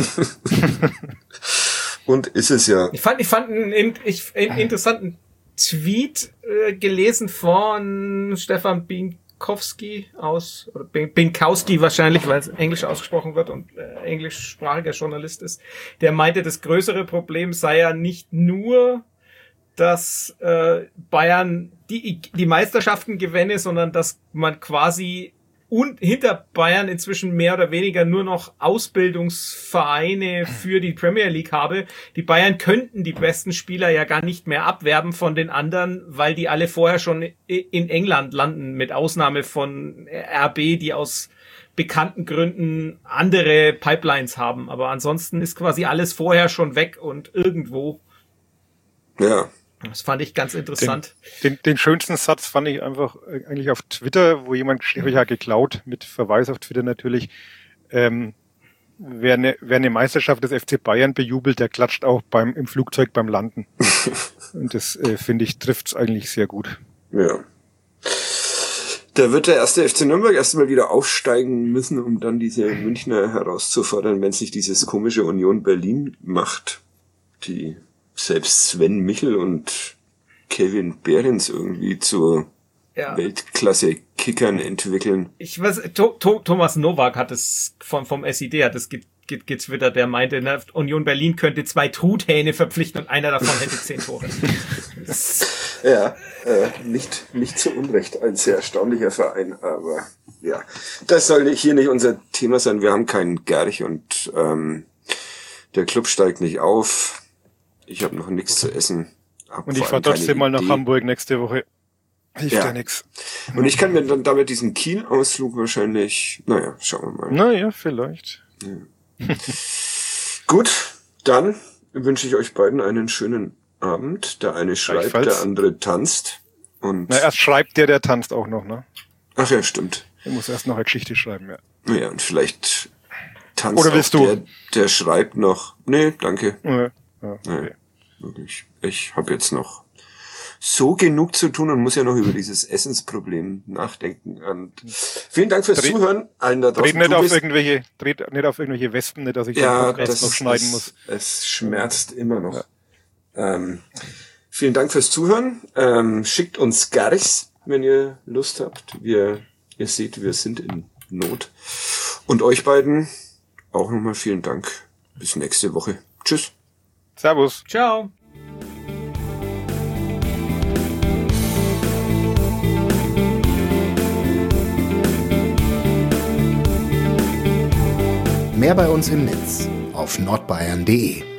A: Und ist es ja.
B: Ich fand, ich fand einen, in- ich, einen interessanten Tweet äh, gelesen von Stefan Binkowski aus, oder Bin- Binkowski wahrscheinlich, weil es Englisch ausgesprochen wird und äh, englischsprachiger Journalist ist. Der meinte, das größere Problem sei ja nicht nur, dass äh, Bayern die, die Meisterschaften gewinne, sondern dass man quasi und hinter Bayern inzwischen mehr oder weniger nur noch Ausbildungsvereine für die Premier League habe. Die Bayern könnten die besten Spieler ja gar nicht mehr abwerben von den anderen, weil die alle vorher schon in England landen, mit Ausnahme von R B, die aus bekannten Gründen andere Pipelines haben. Aber ansonsten ist quasi alles vorher schon weg und irgendwo.
A: Ja.
B: Das fand ich ganz interessant.
C: Den, den, den schönsten Satz fand ich einfach eigentlich auf Twitter, wo jemand ja geklaut, mit Verweis auf Twitter natürlich, ähm, wer eine, wer eine Meisterschaft des F C Bayern bejubelt, der klatscht auch beim im Flugzeug beim Landen. Und das, äh, finde ich, trifft's eigentlich sehr gut.
A: Ja. Da wird der erste F C Nürnberg erstmal wieder aufsteigen müssen, um dann diese Münchner herauszufordern, wenn sich dieses komische Union Berlin macht, die selbst Sven Michel und Kevin Behrens irgendwie zu ja. Weltklasse-Kickern entwickeln.
B: Ich weiß, to- to- Thomas Nowak hat es vom, vom S I D hat es ge- ge- getwittert, der meinte, ne, Union Berlin könnte zwei Truthähne verpflichten und einer davon hätte zehn Tore.
A: Ja, äh, nicht, nicht zu Unrecht ein sehr erstaunlicher Verein, aber ja, das soll hier nicht unser Thema sein. Wir haben keinen Gerch und ähm, der Club steigt nicht auf. Ich habe noch nichts zu essen.
C: Und ich fahre trotzdem mal nach Hamburg nächste Woche. Hilft ja, ja nix.
A: Und ich kann mir dann damit diesen Kiel-Ausflug wahrscheinlich, naja, schauen wir mal.
C: Naja, vielleicht.
A: Ja. Gut, dann wünsche ich euch beiden einen schönen Abend. Der eine schreibt, der andere tanzt. Und
C: Na, erst schreibt der, der tanzt auch noch, ne?
A: Ach ja, stimmt.
C: Der muss erst noch eine Geschichte schreiben, ja.
A: Naja, und vielleicht tanzt
C: Oder willst
A: auch
C: du?
A: Der, der schreibt noch. Nee, danke.
C: Ja, ja, okay.
A: Nee, wirklich. Ich habe jetzt noch so genug zu tun und muss ja noch über dieses Essensproblem nachdenken. Und vielen Dank fürs
C: Dreh,
A: Zuhören. Allen da draußen.
C: Dreht nicht auf irgendwelche, dreht nicht auf irgendwelche Wespen, nicht, dass ich
A: ja,
C: den Podcast
A: das,
C: noch schneiden
A: es,
C: muss.
A: Es schmerzt immer noch. Ja. Ähm, vielen Dank fürs Zuhören. Ähm, schickt uns Gerchs, wenn ihr Lust habt. Wir, ihr seht, wir sind in Not. Und euch beiden auch nochmal vielen Dank. Bis nächste Woche. Tschüss.
C: Servus.
B: Ciao.
D: Mehr bei uns im Netz auf nordbayern punkt de.